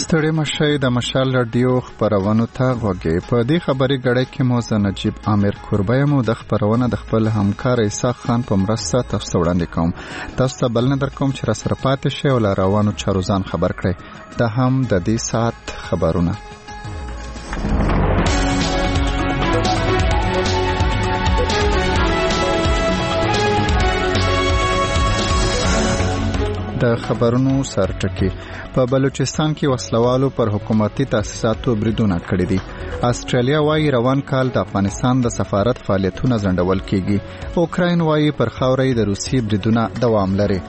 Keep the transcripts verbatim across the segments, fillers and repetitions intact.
ستړي مشي د مشال رادیو خبرونو ته غوږی په دې خبري غړې کې مو زه نجیب عامر قربای مو د خبرونه د خپل همکار عیسی خان په مرسته تاسو وړاندې کوم. تاسو ته بلنه درکوم چې را سره پاتې شئ او روانو چارو ځان خبر کړئ. دا هم د دې ساعت خبرونه. د خبرونو سرټکی. په بلوچستان کې وسلوالو پر حکومتي تاسیساتو بریدونه کړي دي. استرالیا وايي روان کال د افغانستان د سفارت فعالیتونه ځنډول کیږي. اوکراین وايي پر خاورې د روسي بریدونه دوام لري.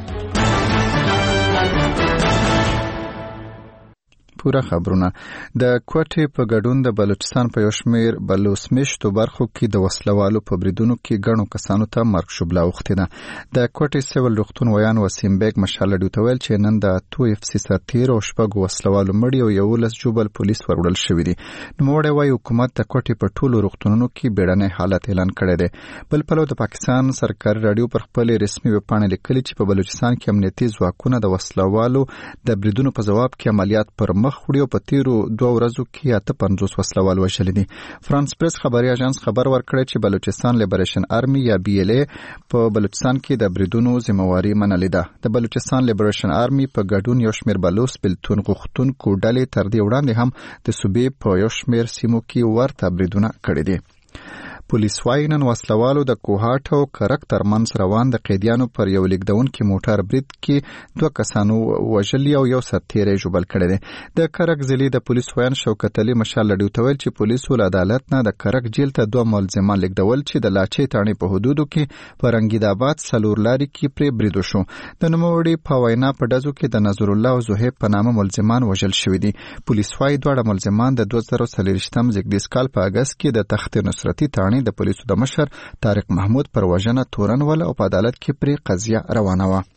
پورا خبرونه. د کوټې په ګډون د بلوچستان په یو شمېر بلوسمیشتو برخو کې د وسلوالو په بریدونو کې ګڼو کسانو ته مرګ شوبله اوښتې ده. د کوټې سیول روغتون ویان وسیم بیگ مشال رادیو ته ویل چې نن د اتو اف سي سرتیر او شپږو وسلوالو مړي او یولس جوبل پولیس وروړل شوي دي. نوموړی وايي حکومت د کوټې په ټولو روغتونونو کې بیړنی حالت اعلان کړی دی. بل پلو د پاکستان سرکاري رادیو پر خپل رسمي ویبپاڼه لیکلي چې په بلوچستان کې امنیتي ځواکونه د وسلوالو د بریدونو په ځواب کې عملیات پر مخ وړي په تیرو دوه ورځو کې اته پنځوس وسلوال وژل دي. فرانس پریس خبري اژانس خبر ورکړی چې بلوچستان لیبریشن آرمي یا بي ال اي په بلوچستان کې د بریدونو ذمہواری منلې ده. د بلوچستان لیبریشن آرمي په ګډون یو شمېر بلوچ بلتون غوښتونکو ډلې تر دې وړاندې هم د صوبې په یو شمېر سیمو کې ورته بریدونه کړي دي. پولیس وايي نن وسلوالو د کوهاټ او کرک ترمنځ روان د قیدیانو پر یو لیکدونکي موټر برید کې دوه کسانو وژلي او یو سرتیری ژوبل کړی دی. د کرک ضلعې د پولیس ویان شوکت علي مشال رادیو ته ویل چې پولیسو له عدالت نه د کرک جیل ته دوه ملزمان لیکدول چې د لاچې تاڼې په حدودو کې په رنګیدآباد څلور لارې کې پرې برید وشو. د نوموړي په وینا په ډزو کې د نظر الله او زهیب په نامه ملزمان وژل شوي دي. پولیس وايي دواړه ملزمان د دوه زره څلوېښتم زېږدیز کال په اګست کې د تخت نصرتي تاڼې د پولیسو د مشر طارق محمود پر وژنه تورن ول او په عدالت کې پرې قضیه روانه وه.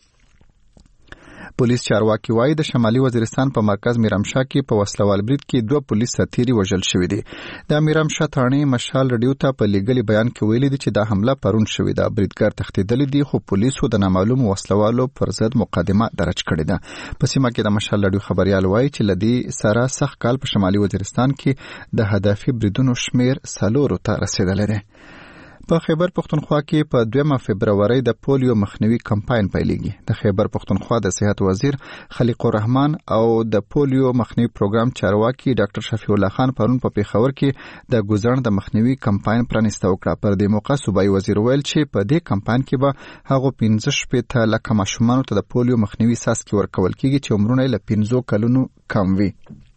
پولیس چارواکي وايي د شمالي وزیرستان په مرکز میرامشاه کې په وسلوال برید کې دوه پولیس سرتیري وژل شوي دي. د میرامشاه تاڼې مشال رادیو ته په لیږلي بیان کې ویلي دي چې دا حمله پرون شوې ده. بریدګر تښتېدلی دي خو پولیسو د نامعلومو وسلوالو پر ضد مقدمه درج کړې ده. په سیمه کې د مشال رادیو خبريال وايي چې لدی سره سخت کال په شمالي وزیرستان کې د هدفي بریدونو شمیر څلورو ته رسیدلی دی. په خیبر پختونخوا کې په دویمه فبرورۍ د پولیو مخنیوي کمپاین پیلېږي. د خیبر پختونخوا د صحت وزیر خلیق الرحمن او د پولیو مخنیوي پروګرام چارواکي ډاکټر شفیع الله خان پرون په پیښور کې د ګوزڼ د مخنیوي کمپاین پرانیسته وکړه. پر دې موقع صوبایي وزیر ویل چې په دې کمپاین کې به هغو پنځه شپېته لکه ماشومانو ته د پولیو مخنیوي څاڅکي ورکول کېږي چې عمرونه یې له پنځو کلونو کم وي.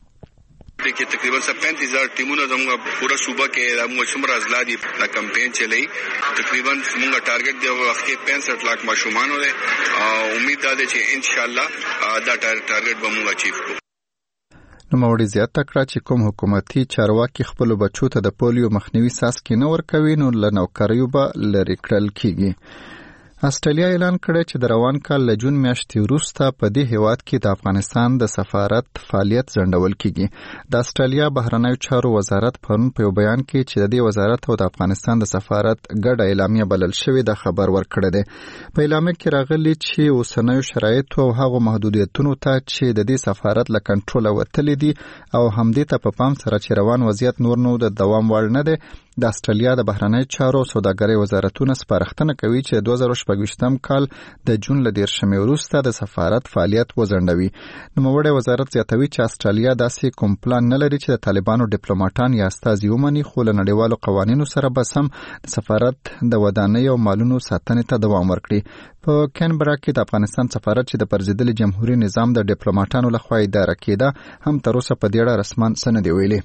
देखिए तकरीबन सब पैंतीस हजार टीमों ने जमूंगा पूरा सूबा के मुशमर अजला दी कैंपेन चलाई. तकरीबन मुंगा टारगेट दिया वक्त के पैंसठ लाख माशूमान हो रहे. उम्मीद दादे छे इंशाल्लाह दा टारगेट बमूंगा चीफ को. نوموړي زیاته کړه چې کوم حکومتي چارواکي خپل بچو ته د پولیو مخنیوي څاڅکي نه ورکوي نو له نوکریو به لرې کړل کیږي. استرالیا اعلان کړی چې د روان کال له جون میاشتې وروسته په دې هیواد کې د افغانستان د سفارت فعالیت ځنډول کیږي. د استرالیا بهرنیو چارو وزارت پرون په یو بیان کې چې د دې وزارت او د افغانستان د سفارت ګډه اعلامیه بلل شوې د خبر ورکړی دی. په اعلامیه کې راغلي چې اوسنیو شرایطو او هغو محدودیتونو ته چې د دې سفارت له کنټروله وتلي دي او همدې ته په پام سره چې روان وضعیت نور نو د دوام وړ نه دی. د استرالیا د بهرنیو چارو او سوداګرۍ وزارتونه سپارښتنه کوي چې دوه زره شپږویشتم کال د جون له دیرشمې وروسته د سفارت فعالیت وځنډوي. نوموړی وزارت زیاتوي چې استرالیا داسې کوم پلان نه لري چې د طالبانو ډیپلوماټان یا استازي ومني خو له نړیوالو قوانینو سره به سم د سفارت د ودانۍ او مالونو ساتنې ته دوام ورکړي. په کینبرا کې د افغانستان سفارت چې د پرځېدلي جمهوریت نظام د ډیپلوماټانو لخوا اداره کېده هم تر اوسه په دې اړه رسما څه نه دی ویلي.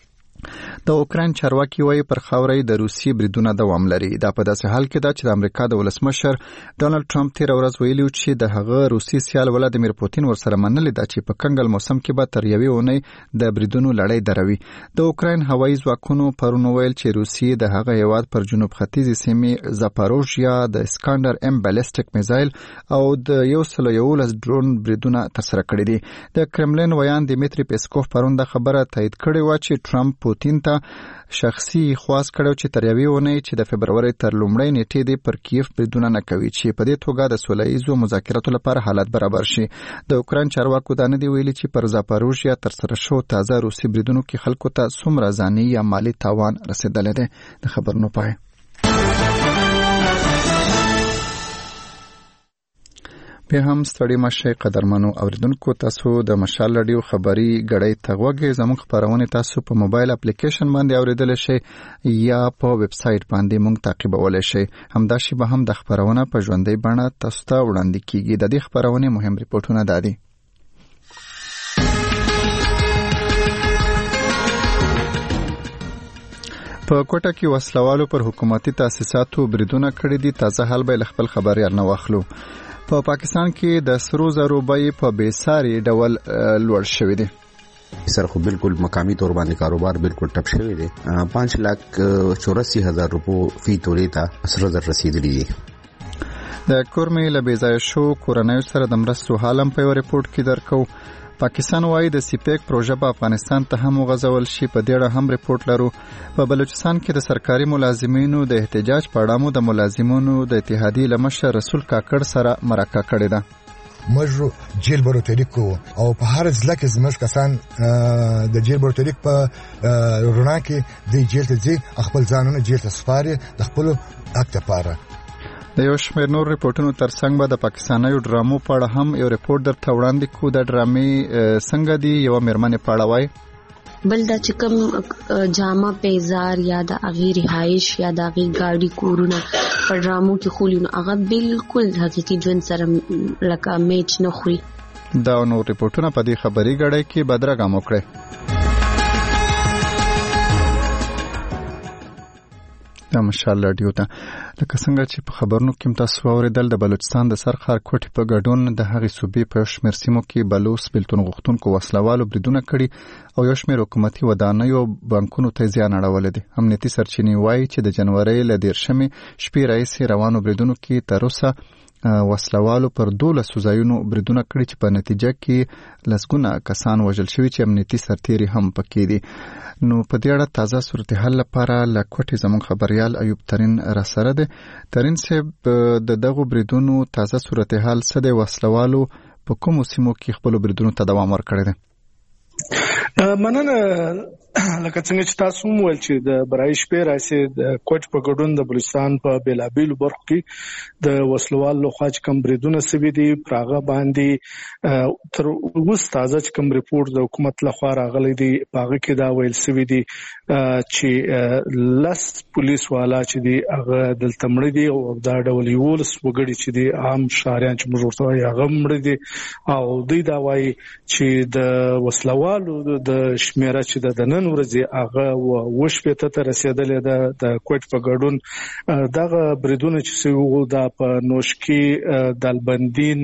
د اوکراین چارواکي وايي پر خاورې د روسي بریدونه دوام لري. دا په داسې حال کې ده چې د امریکا د ولسمشر ډانلډ ټرمپ تېره ورځ ویلي چې د هغه روسي سیال ولادیمیر پوتین ورسره منلې ده چې په کنګل موسم کې به تر یوې اونۍ د بریدونو لړۍ دروي. د اوکراین هوایي ځواکونو پرون ویل چې روسیې د هغه هیواد پر جنوب ختیځې سیمې زاپاروژیا د اسکاندر ام بالستیک میزایل او د یو سل او یولس ډرون بریدونه ترسره کړي دي. د کرملین ویان دیمیتری پیسکوف پرون د خبره تایید کړې و چې ټرمپ پوتین ته شخصي خواست کړو چې تر یوې اونۍ چې د فبروري تر لومړۍ نیټې دی پر کیف بریدونه نه کوي چې په دې توګه د سوله ییزو مذاکراتو لپاره حالت برابر شي. د اوکراین چارواکو دا نه دی ویلي چې پر زاپاروژیا تر سره شو تازه روسي بریدونو کې خلکو ته څومره ځاني یا مالی تاوان رسیدلی دی. د خبرونو پای بیا هم ستړي مشه قدرمنو اوریدونکو، تاسو د مشال رادیو خبري غړې تغوګه زموږ خبرونه تاسو په موبایل اپلیکیشن باندې اوریدل شئ یا په ویب سټ باندې موږ تعقیبولای شئ. همداشي به هم د خبرونه په ژوندۍ بڼه تاسو ته وړاندې کیږي. د دې خبرونه مهم ریپورتونه دادي. په کوټه کې وسلوالو پر حکومتي تاسیساتو بریدونه کړي دي. تازه حال به خپل خبريال نه واخلو. په پا پاکستان کې د سرو زرو بیې په بیساري ډول لوړ شوې دي. سر خو بالکل مقامی طور باندې کاروبار بالکل ټپ شوی دی. پانچ لاک چوراسی هزار روپو فی تولې ته سرو زر رسیدلی دي. د کورمې له بیځایه شو کورنیو سره د مرستو حال هم په یو ریپورت کې درکو. پاکستان وايي د سیپیک پروژه په افغانستان ته هم وغځول شي. په دې اړه هم ریپورت لرو. په بلوچستان کې د سرکاري ملازمینو د احتجاج په اړه مو د ملازمینو د اتحادیې لمشر رسول کاکړ سره مرکه کړې ده. موږ جیل بروتریک او په هر ځل کې زموږ کسان د جیل بروتریک په رونا کې د جیل ته ځي خپل ځانونه جیل ته سپاري د خپل حق لپاره. د یو شمېر نور ریپورتونو ترڅنګ به د پاکستانیو ډرامو په اړه هم یو ریپورت درته وړاندې کوو. د ډرامې څنګه دي یو مېرمنې په اړه وایي. بل دا چې کوم جامه پیزار یا د هغې رهایش یا د هغې ګاډي کورونه په ډرامو کې خولي نو هغه بالکل حقیقي ژوند سره لکه میچ نه خوري. دا نور ریپورتونه په دې خبري غړې کې بدرګه مو کړې. د مشال رادیو ته لکه څنګه چې په خبرونو کې تاسو اوریدل د بلوچستان د سرخار کوټې په ګډون د هغې صوبې په شمېر سیمو کې بلوس بلتون غوښتونکو وسلوالو بریدونه کړي او یو شمېر حکومتي ودانیو بانکونو ته زیان اړولی دی. امنیتي سرچینې وایي چې د جنورۍ له دیرشمې شپې راهیسې روانو بریدونو کې تر اوسه وسلوالو پر دولسو ځایونو بریدونه کړي چې په نتیجه کې لسګونه کسان وژل شوي چې امنیتي سرتیري هم پکې دي. نو په دې اړه تازه صورتحال لپاره له کوټې زموږ خبريال ایوب ترین را سره دی. ترین صاحب د دغو بریدونو تازه صورتحال څه دی؟ وسلوالو په کومو سیمو کې خپلو بریدونو ته دوام ورکړی دی؟ مننه. لکه څنګه چې تاسو وویل چې د برای شپې راځي د کوټ په ګډون د بلوچستان په بیلابیلو برخو کې د وسلوال لخوا چې کوم بریدونه سوي دي پراغه باندې تر اوس تازه چې کوم ریپورت د حکومت لخوا راغلی دی هغه کې دا ویل سوي دي چې لس پولیس والا چې دي هغه دلته مړ دي او دا ډول یولس وګړي چې دي عام شهريان چې موږ ورته وایي هغه مړ دي او دوی دا وایي چې د وسلوالو د شمیره چې د نن ورځې هغه وشپېته ته رسیدلې ده. د کوټ په ګډون دغه بریدونه چې سوي دا په نوشکی، دالبندین،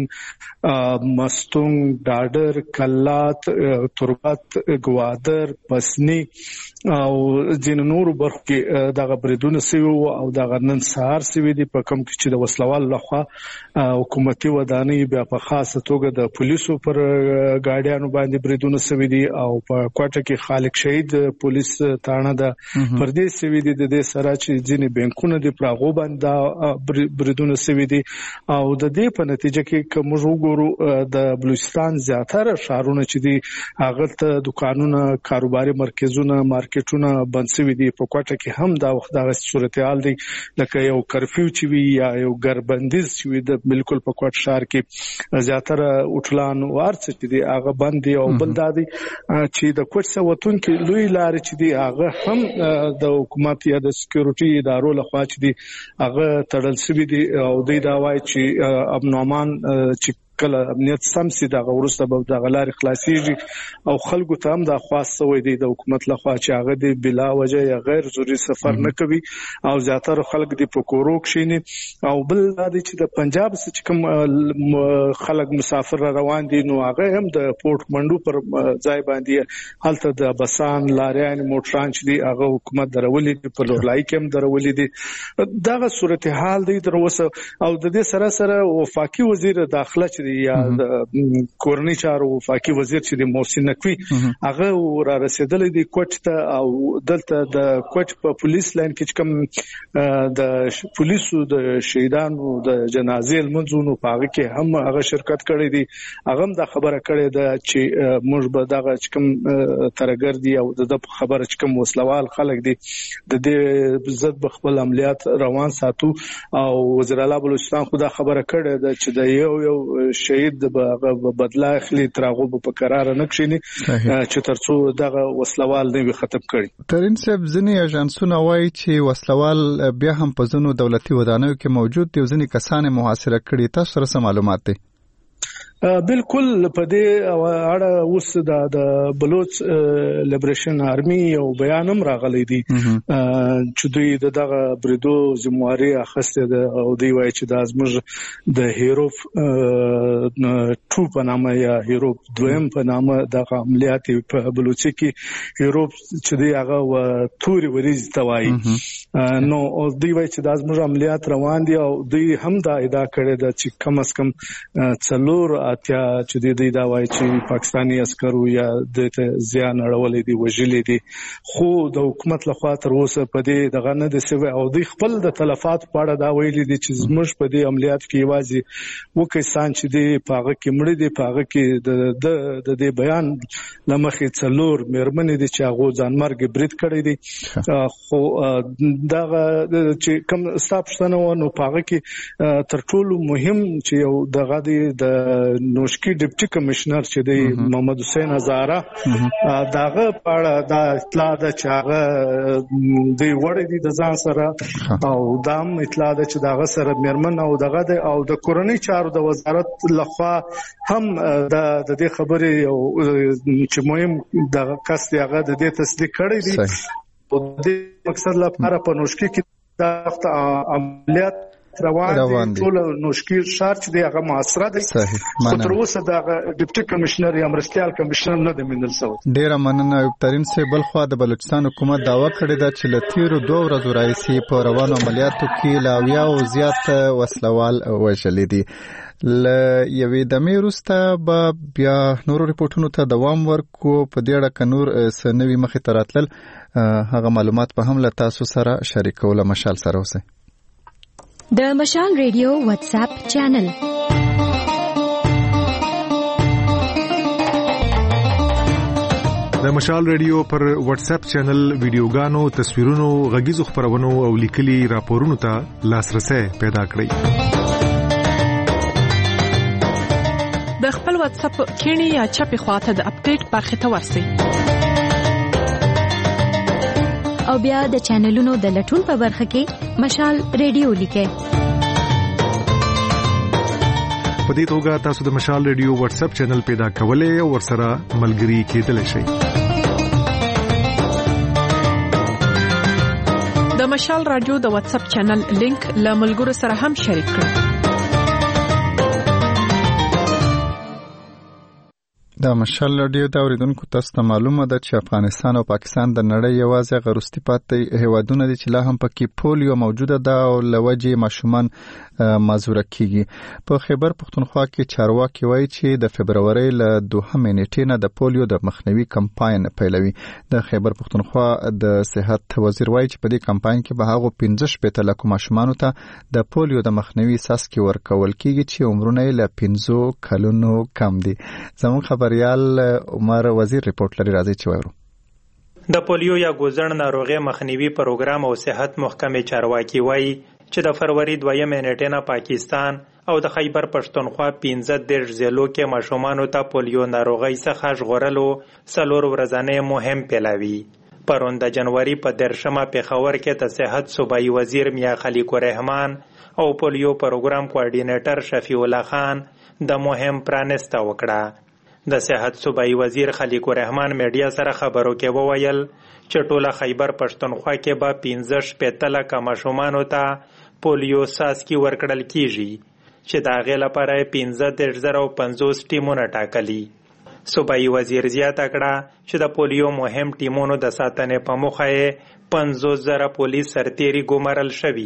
مستونګ، ډاډر، کلات، تربت، ګوادر، پسنی او ځینو نورو برخو کې دغه بریدونه سوي او دغه نن سهار سوي دي په کوم کې چې د وسلوال لخوا حکومتي ودانۍ بیا په خاصه توګه د پولیسو پر ګاډیانو باندې بریدونه سوي دي او په کوټه کې خالق شهید پولیس تانه د پردې سوي دي. د دې سره چې ځینې بانکونه دي پراغو باندې بریدونه سوي دي او د دې په نتیجه کې کوم وګورو د بلوچستان زیاتره شهرونه چې دي هغه ته دکانونه، کاروباري مرکزونه، مارکیټونه بند سوي دي. په کوټه کې هم دا وخت دغه صورتحال دی لکه یو کرفیو چې وي یا یو ګربندیز چې وي د بالکل په کوټ شهر کې زیاتره اوټلان وارڅ چې دي هغه بند دي او بل دا دی چې د کوټ سوتون کې لوی لارې چې دي هغه هم د حکومت یا د سکیورټي ادارو لخوا چې دي هغه تړل سوي دي او دوی دا وایي چې ابنومان چې کله امنیت سم سي دغه ورسته به دغه لارې خلاصيږي او خلکو ته هم دا خاص سوی دی د حکومت لخوا چې هغه دی بلا وجه یا غیر ضروري سفر نه کوي او زیاتره خلک دی په کورو کښینی او بل دا دی چې د پنجاب څخه کوم خلک مسافر روان دي نو هغه هم د پورت منډو پر ځای باندې هلته د بسان لاریان موټران چې دی هغه حکومت درولې دي په لورلای کې هم درولې دي. دغه صورتحال دی تر اوسه او د دې سره سره وفاقي وزیر داخله چې دی یا د کورنۍ چارو وفاقي وزیر چې د محسن نقوي هغه را رسیدلې دی کوټ ته او دلته د کوټ په پولیس لاین کې کوم د پولیسو د شهیدانو د جنازې لمنځونو په هغه کې هم هغه شرکت کړی دی. هغه د خبره کړې ده چې موږ به دغه کوم ترګر دی او د خبره چې کوم وسلوال خلک دي د دې ضد بخپل عملیات روان ساتو او وزیر اعلی بلوچستان خو دا خبره کړې ده چې د یو یو شهید به بدلا اخلي ترغه په قرار نه کښینی چې ترڅو دغه وسلوال نه ختم کړي. ترين صاحب ځنی اژانسونه وایي چې وسلوال بیا هم په ځینو دولتي ودانیو کې موجود دي، ځنی کسان محاصره کړي. تاسو سره معلومات دي؟ بالکل په دې اړه اوس د بلوچ لیبریشن آرمي یو بیان هم راغلی دی چې دوی دغه بریدو ذمہواری اخیسته ده او دوی وایي چې د ازمج د هیروف ټو په نامه یا هیروف دویم په نامه د عملیات په بلوچي کې هیروف چې دی هغه و توري وریز توای نو دوی وایي چې د ازمج عملیات روان دي او دوی هم دا ادعا کړې ده چې کم از کم څلور اتیا چې د دې دا وایي چې پاکستاني عسکرو یا د زیان اړولې دي وژلې دي، خو د حکومت لخوا تر اوسه په دې دغه نه د سوي او د خپل د تلفات په اړه دا ویلي دي چې زموږ په دې عملیات کې یوازې وکیسان چې دي پاغه کې مړ دي پاغه کې د د دې بیان لمخې څلور مېرمنې دي چې هغه ځانمرګ برید کړی دي، خو دغه چې کوم ستاپشتنه ونه پاغه کې تر ټولو مهم چې یو دغه د نوشکی ډیپټي کمشنر چې دی محمد حسین هزاره داغه پاړه دا اطلاع ده چې هغه دی وړي دي د ځان سره او دام اطلاع ده چې داغه سره مرمن او دغه او د کورنۍ چارو د وزارت لخوا هم د دې خبرې او چې مهم د کس هغه د دې تصدیق کړی دی او د مقصد لپاره په نوشکی کې د عملیات روان دي ټول نوشکی شهر چې دی هغه معاصره دی. تر اوسه د ډیپټي کمشنر یا مرستيال کمشنر نه د منل سو. ډیره مننه ترين سه بل خو د بلوچستان حکومت داوا کړې ده چې لتیرو دوه ورځې راځي په روانو عملیاتو کې لاویا او زیات وسلوال وژل دي. ل یوې د میروسته به بیا نورو ریپورتونو ته دوام ورکو په دې اړه کنور سنوي مخې ته راتلل هغه معلومات په هم له تاسو سره شریکول مشال سره اوسه. د مشال ریډیو واتس اپ چینل د مشال ریډیو پر واتس اپ چینل ویډیوګانو، تصویرونو، غږیزو خبرونو او لیکلي راپورونو ته لاسرسي پیدا کړئ. د خپل واتس اپ کینی یا چپی خواته د اپډیټ برخه ته ورسئ او بیا د چینلونو د لټون په برخه کې مشال ریډیو لیکئ. په دې توګه تاسو د مشال ریډیو واتس اپ چینل پیدا کولای او ورسره ملګري کېدلی شئ. د مشال رادیو د واتس اپ چینل لینک له ملګرو سره هم شریک کړئ. د مشال رادیو د اوریدونکو تاسو ته معلومه ده چې افغانستان او پاکستان د نړۍ یوازې غروستي پاتې هیوادونه دي چې لا هم پکې پولیو موجوده ده او لوجې ماشومان معذوره کیږي. په خیبر پختونخوا کې چارواکي وایي چې د فبرवरी له دوهمې نیټې نه د پولیو د مخنیوي کمپاین پیلوي. د خیبر پختونخوا د صحت وزیر وایي چې په دې کمپاین کې به هغه پنځه شپږ لک ماشومان ته د پولیو د مخنیوي څاڅکي ورکول کیږي چې عمرونه یې له پنځه کلونو کم دي. زموږ خبر ریال عمر وزیر ریپورت لري راځي چې وایو. د پولیو یا ګوزن ناروغي مخنیوي پروګرام او صحت محکمه چارواکي وایي چې د فروری دویمه نیټه نه پاکستان او د خیبر پښتونخوا پنځه دیرش ضلعو کې ماشومان ته پولیو ناروغي څخه ژغورلو څلور ورځې مهم پیلوي. پرون د جنوري په دیرشمه پیښور کې د صحت صوبایي وزیر میا خلیق الرحمن او پولیو پروګرام کوارډینیټر شفیع الله خان د مهم پرانسته وکړه. د صحت صوبایي وزیر خلیق الرحمن میډیا سره خبرو کې وویل چې ټوله خیبر پښتونخوا کې به پنځه شپږ لک ماشومان ته پولیو څاڅکي ورکړل کیږي چې د هغې لپاره پنځه دیرش زره او پنځوس ټیمونه ټاکلي. صوبایي وزیر زیاته کړه چې د پولیو مهم ټیمونو د ساتنې په موخه یې پنځوس زره پولیس سرتیري ګمارل شوي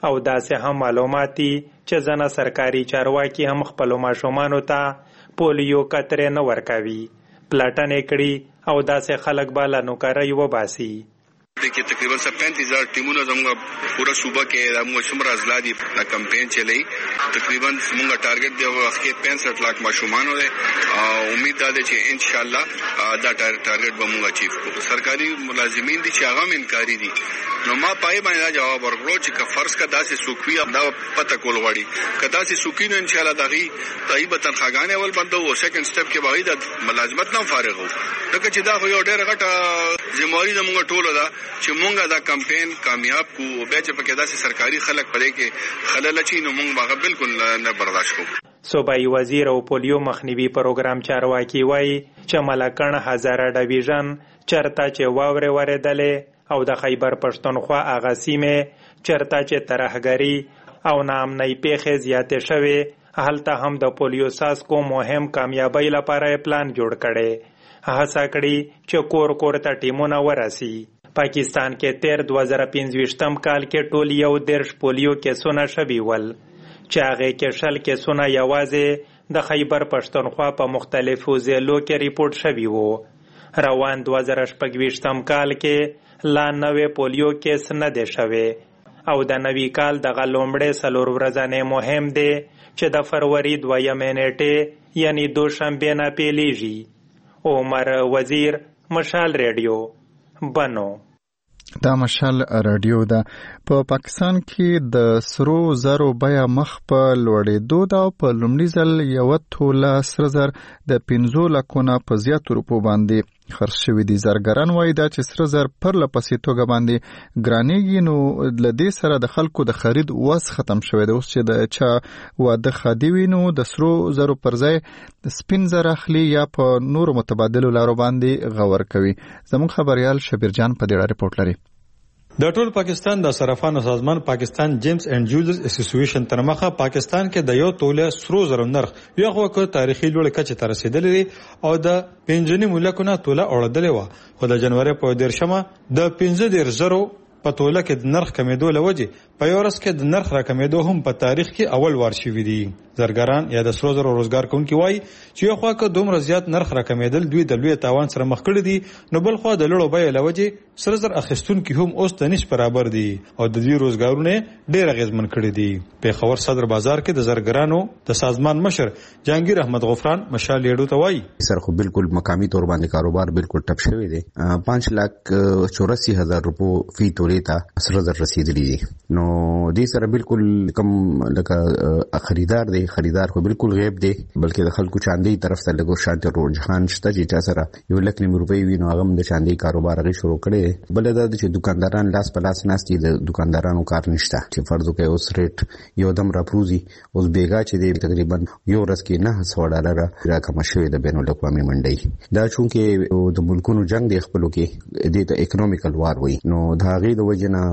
او داسې هم معلومات دي چې ځنه سرکاري چارواکي هم خپلو ماشومانو ته پولیو قطرې نه ورکوي. پلټنې کړي او داسې خلک به له نوکرۍ وباسي. देखिए तकरीबन सब पैंतीस हजार टीमों जमूंगा पूरा सूबा के मुशमर अजला दी कैंपेन चली. तकरीबन मुंगा टारगेट दे वक्त पैंसठ लाख माशूमान हो उम्मीद दादे छे इंशाल्लाह दा टारगेट बमूंगा चीफ को सरकारी मुलाजिमीन दी चागाम इनकारी दी नो मा पाए बाय जवाब ورکړو چې که فرض کا داسې سوکوي دا پته کول غواړي که داسې سوکینو ان شاء الله دغه طيبه تنخواګانې ول بندو او سیکنډ سټپ کې باید ملازمت نه فارغ وو لکه چې دا یو ډېر غټه ذمہواری د مونږ ټولو دا چې مونږه دا کمپاین کامیاب کو او به چې پکې داسې سرکاري خلک پدې کې خلل چي نو مونږ هغه بالکل نه برداشت کوو. صوبایي وزیر او پولیو مخنیوي پروګرام چارواکي وایي چې ملکن هزاره ډیویژن چرته چې واورې ورېدلې او د خیبر پښتونخوا هغه سیمې چرته چې ترهګري او ناامنۍ پیښې زیاتې شوې هلته هم د پولیو ساسکو مهم کامیابی لپاره پلان جوړ کړي. هڅه کړي چې کور کور ته ټیمونه ورسي. پاکستان کې تیر دوه زره پنځویشتم کال کې ټول یو دېرش پولیو کیسونه شوي ول چې هغې کې شل کیسونه یوازې د خیبر پښتونخوا په مختلفو ضلعو کې ریپورټ شوي وو. روان دوه زره شپږویشتم کال کې لا نوې پولیو کیس نه دی شوی او د نوي کال دغه لومړی څلور ورځنی مهم دی چې د فروری دویمې نیټې یعنی دوشنبې نه پیلیږي. عمر وزیر، مشال ریډیو، بنو. دا مشال رادیو ده. په پا پاکستان کې د سرو زرو بیه مخ په لوړېدو ده او په لومړي ځل یوه توله سره زر د پنځو لکو نه په زیاتو روپو باندې خرڅ شوي دي. زرګران وایي دا چې سره زر پرله پسې توګه باندې ګرانېږي نو له دې سره د خلکو د خرید وس ختم شوی دی. اوس چې د چا واده ښادي وي نو د سرو زرو پر ځای سپین زر اخلي یا په نورو متبادلو لارو باندې غور کوي. زموږ خبریال شبیر جان په دې اړه رپورټ لري. د ټول پاکستان د صرافانو سازمان پاکستان جیمز اینڈ جولرز اسوسییشن تر مخه پاکستان کې د یو توله سرو زرو نرخ یو وخت تاریخي لوړ کچه ته رسیدلی او د پنځنی ملکونه توله اوړدلې و خو د جنوري په دیرشمه د پنځه دیر زرو په توله کې د نرخ کمیدو لوجه په یو ورځ کې د نرخ راکمیدو هم په تاریخ کې اول وار شوی دی. زرګران یا د سرو زرو روزګار کوونکي وایي چې یو خوا که دومره زیات نرخ راکمیدل دوی د لوی تاوان سره مخ کړي دي نو بل خوا د لوړو بیې لوجه سره زر اخیستونکي هم اوس د نش برابر دي او د دې روزګارونه ډېر اغیزمن کړي دي. په خبر صدر بازار کې د زرګرانو د سازمان مشر جهانگیر احمد غفران مشال لیډو ته وایي سر خو بالکل مقامی تور باندې کاروبار بالکل ټپ شوی دی. پانچ لاک چوراسی هزار روپو فی توله ته سره زر رسیدلی دي نو دې سره بالکل کم لکه خریدار دی خریدار خو بالکل غیب دی بلکې د خلکو چاندي طرف ته لګو شانته رجحان شته چې چا سره یو لک نیم روپۍ وینو هغه د چاندي کاروبار غي شروع کړي. بل دا چې دکانداران لاس په لاس ناشتي د دکاندارانو کار نشته چې فرض وکړي اوس ریټ یو دم راپروزي اوس بیګا چې دی تقریبا یو ورځ کې نه سو ډالر راکم شوی د بین الاقوامي منډي دا چونکه د ملکونو جنگ دی خپلو کې د اکونومیکل وار وي نو دا غي د وجنه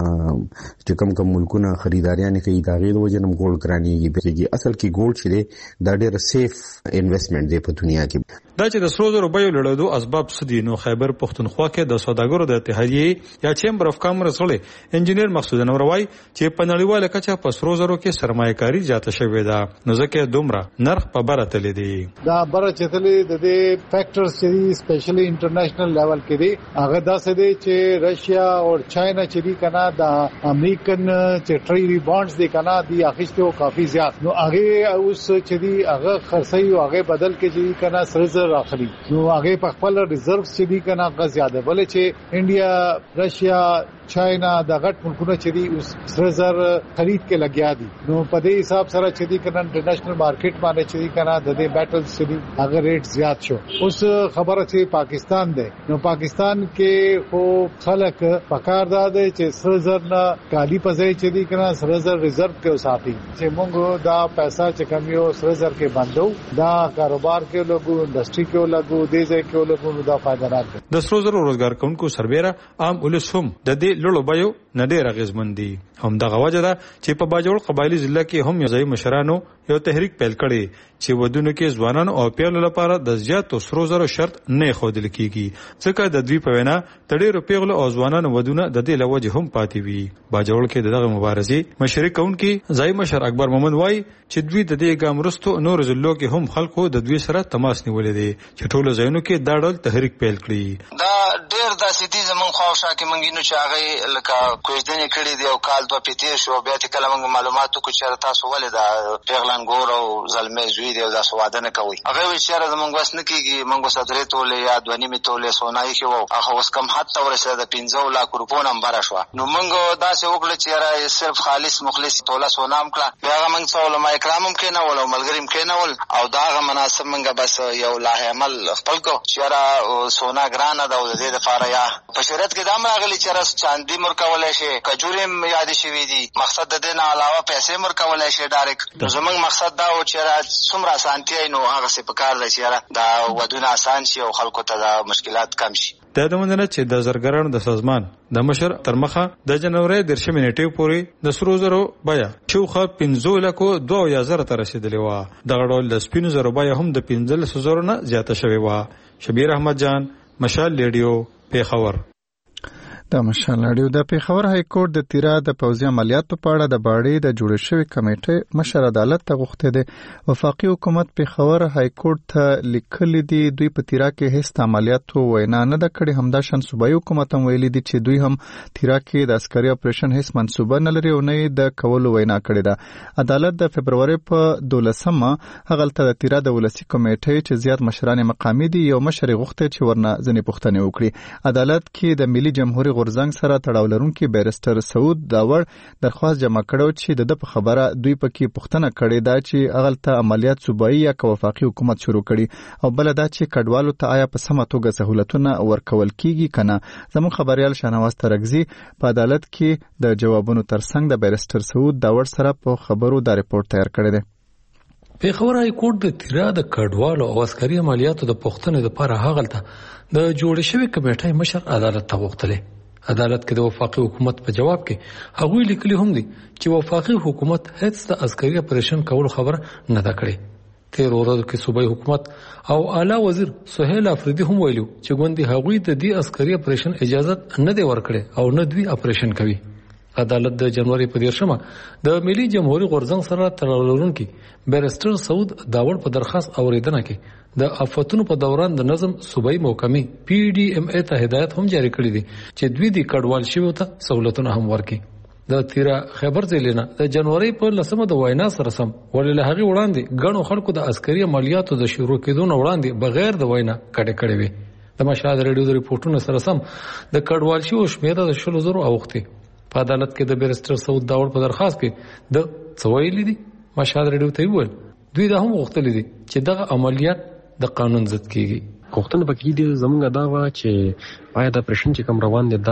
چې کم کم ملکونه خریداریان کوي دا غي د وجنه ګولډ ګرانیږي بهږي اصل کې ګولډ چې دی دا ډېر سیف انویسټمنټ دی په دنیا کې. دا چې د سرو زرو بیو لوړېدو اسباب څه دي نو خیبر پښتونخوا کې د سوداګرو د اتحادیې یا چیمبر اف کامرس غړي انجینیر مقصود انور وایي چې په نړیواله کچه په سرو زرو کې سرمایه‌کاري زیاته شوې ده نو ځکه دومره نرخ په بره تللی دی. دا بره چې تللی د دې فیکټرز چې سپیشلی انټرنیشنل لیول کې دي هغه داسې دي چې رشیا او چاینا چې دي کنه د امریکن چې ټریډي بانډز دي کنه دي اخیسته او کافي زیات نو هغه اوس چې دي هغه خرڅي او هغه بدل کې چې کنه سر زر اخلي نو هغه په خپل ریزرڤز چې دي کنه هغه زیاده بلې چې انډیا رشیا چاینا د غټ ملکونو چې دي اوس سر زر خرید کې لګیا دي نو په دې حساب سره چې دي کنه انټرنیشنل مارکیټ باندې چې دي کنه د دې بیټلز چې دي هغه ریټ زیات شو. اوس خبره چې پاکستان دی نو پاکستان کې خو خلک پکار داده چې سر زر نه کالی پځای چې دي کنه سر زر ریزرভ کې وساتي چې موږ دا پیسې چې کم یو سر زر کې بندو دا کاروبار کې لګو انډستری کې لګو دې ځای کې لګو نو دا فائدہ راځي. د سرو زرو روزګار کوونکو سربېره عام ولس هم د دې لړو بیو نه ډېر اغیزمن دي. همدغه وجه ده چې په باجوړ قبایلی ضلع کې هم یوځای مشرانو یو تحریک پیل کړي چې ودونو کې ځوانانو او پیغلو لپاره د زیاتو سرو زرو شرط نه ښودل کیږي ځکه د دوی په وینا تډېرو پیغلو او ځوانانو ودونه د دې له وجې هم پاتې وي. باجوړ کې دغه مبارزې مشري کوونکي ځای مشر اکبر مومن وایي چې دوی د دې ګام وروسته نور ضلعو کې هم خلکو د دوی سره تماس نیولې دي چې ټولو ځایونو کې دا ډول تحریک پیل کړي. دا ډېر داسې دي زموږ خواوشا کې موږ نو چې هغې لکه کوژدنې کړي دي او کال دوه پې تېر شو بیا چې کله موږ معلومات وکړو چې تاسو ولې دا پیغلان ګور او زلمی زوی دی او داسې واده نه کوئ هغې وایي چې یاره زموږ وس نه کېږي موږ اوس درې تولې یا دوه نیمې تولې سونا ایښې وو هغه اوس کم حد ته ورسېده د پنځو لاکو روپو نه هم بره شوه نو موږ داسې وکړه چې یاره صرف خالص مخلص توله سونا هم کړه بیا هغه موږ څه علما کرام هم کېنول او ملګري هم کېنول او د هغه مناسب موږ بس یو لایحه عمل خپل کړو چې یاره سونا ګرانه ده او د دې دپاره یا په شریعت کې دا هم راغلي چې یاره چاندي مر کولی شي کجورې هم یادې شوي دي مقصد د دې نه علاوه پیسې مر کولی شي ډایرکټ نو زموږ مقصد دا و چې یاره څومره اسانتیا وي نو هغسې په کار دی چې یاره دا ودونه اسان شي او خلکو ته دا مشکلات کم شي. دا د مننه چې د زرګرانو د سازمان د مشر تر مخه د جنوري درشمې نیټې پورې د سرو زرو بیا شوخه پنځه لکو دوه یا زره ته رسیدلې وه دغه ډول د سپینو زرو بیا هم د پنځلسو زرو نه زیاته شوې وه. شبیر احمد جان مشال ریډیو پیښور. د مشال راډیو د پیښور های کورټ د تیرا د پوځي عملیاتو په اړه د باړې د جوړ شوی کمیټې مشر عدالت ته غوښتي دي. وفاقي حکومت پیښور های کورټ ته لیکلي دي دوی په تیرا کې هیڅ عملیاتو وینا نه ده کړې. همداشان صوبایي حکومت هم ویلي دي چې دوی هم تیرا کې د عسکري اپریشن هیڅ منصوبه نه لري او نه یې د کولو وینا کړې ده. عدالت د فبروري په دولسمه هغلته د تیرا د ولسی کمیټې چې زیات مشران مقامي دي یو مشر غوښتي چې ورنه ځنې پوښتنه وکړي. عدالت کې د ملي جمهوریت غورځنګ سره تړاو لرونکي بیرستر سعود داور درخواست جمع کړو چې د په خبره دوی پکې پوښتنه کړې ده چې اغلته عملیات صوبایي یا وفاقي حکومت شروع کړي او بل دا چې کډوالو ته آیا په سمه توګه سہولتونه ورکول کیږي کنه. زموږ خبريال شنواز ترغزي په عدالت کې د جوابونو ترڅنګ د بیرستر سعود داور سره په خبرو دا رپورت تیار کړی دی. پیښور های کورټ د تیرا د کډوالو او عسکري عملیاتو د پوښتنې لپاره هغلته د جوړ شوی کمیټې مشر عدالت ته غوښتلې. عدالت کې د وفاقي حکومت په جواب کې هغوی لیکلي هم دي چې وفاقي حکومت هیڅ د عسکري اپریشن کولو خبره نه ده کړې. تیر ورځو کې صوبایي حکومت او اعلی وزیر سهیل افریدي هم ویلو چې ګوندې هغوی د دې عسکري اپریشن اجازه نه دی ورکړې او نه دوی اپریشن کوي. عدالت د جنوري په دیرشمه د ملي جمهوریت غورځنګ سره تړاو لرونکي بیرستر سعود داور په درخواست اوریدنه کې د آفتونو په دوران د نظم صوبایي محکمې پی ډي ایم ای ته هدایت هم جاری کړی دي چې دوی د کډوال شویو ته سہولتونه هم ورکړي. د تیرا خیبر ضلع نه د جنوري په لسمه د وینا سره سم ولله هغه وړاندې غنو خلکو د عسکري عملیاتو د شروع کېدو نه وړاندې بغیر د وینا کډه کړې وي. د مشهد ریډیو د ریپورتونو سره سم د کډوال شویو شمېر د شلو زرو اوختي. په عدالت کې د بیرستر سعود داور په درخواست کې د څویلې دي مشهد ریډیو ته ویل دوی دا هم غوښتل دي چې دغه عملیات د قانون ضد کیږي. غوښتنه پکې دي زمونږ دا و چې آیا د اپریشن چې کوم روان دي دا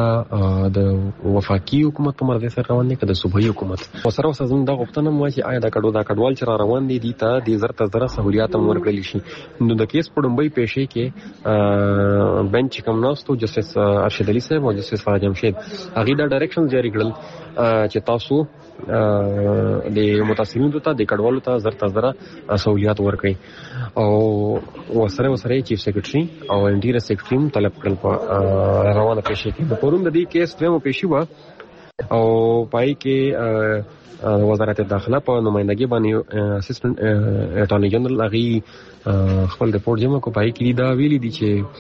د وفاقي حکومت په مرسته سره روان دي که د صوبایي حکومت او سره اوس زمونږ دا غوښتنه مو چې آیا دا کډو دا کډوال چې را روان دي دي ته د زر ته زر سہولیات هم ورکړل شي. نو د کیس په ډومبۍ پېښې کې بنچ کوم ناستو جسټس ارشد علي صاحب او جسټس فاجم شید هغه دا ډایرکشن جاری کړل چې تاسو د متاثرینو ته د کډوالو ته زر ته زر سہولیات ورکړي او وسره وسره چیف سیکریټري او انټیریئر سیکریټري طلب کړل په روانه پېښه کې. د پرون د دې کیس دویمه پېښه و او پای کې وزارت داخله په نمائندګي باندې اسسټنټ اټارنی جنرال هغه خپل رپورټ جمع کو پای کې دا ویلي دي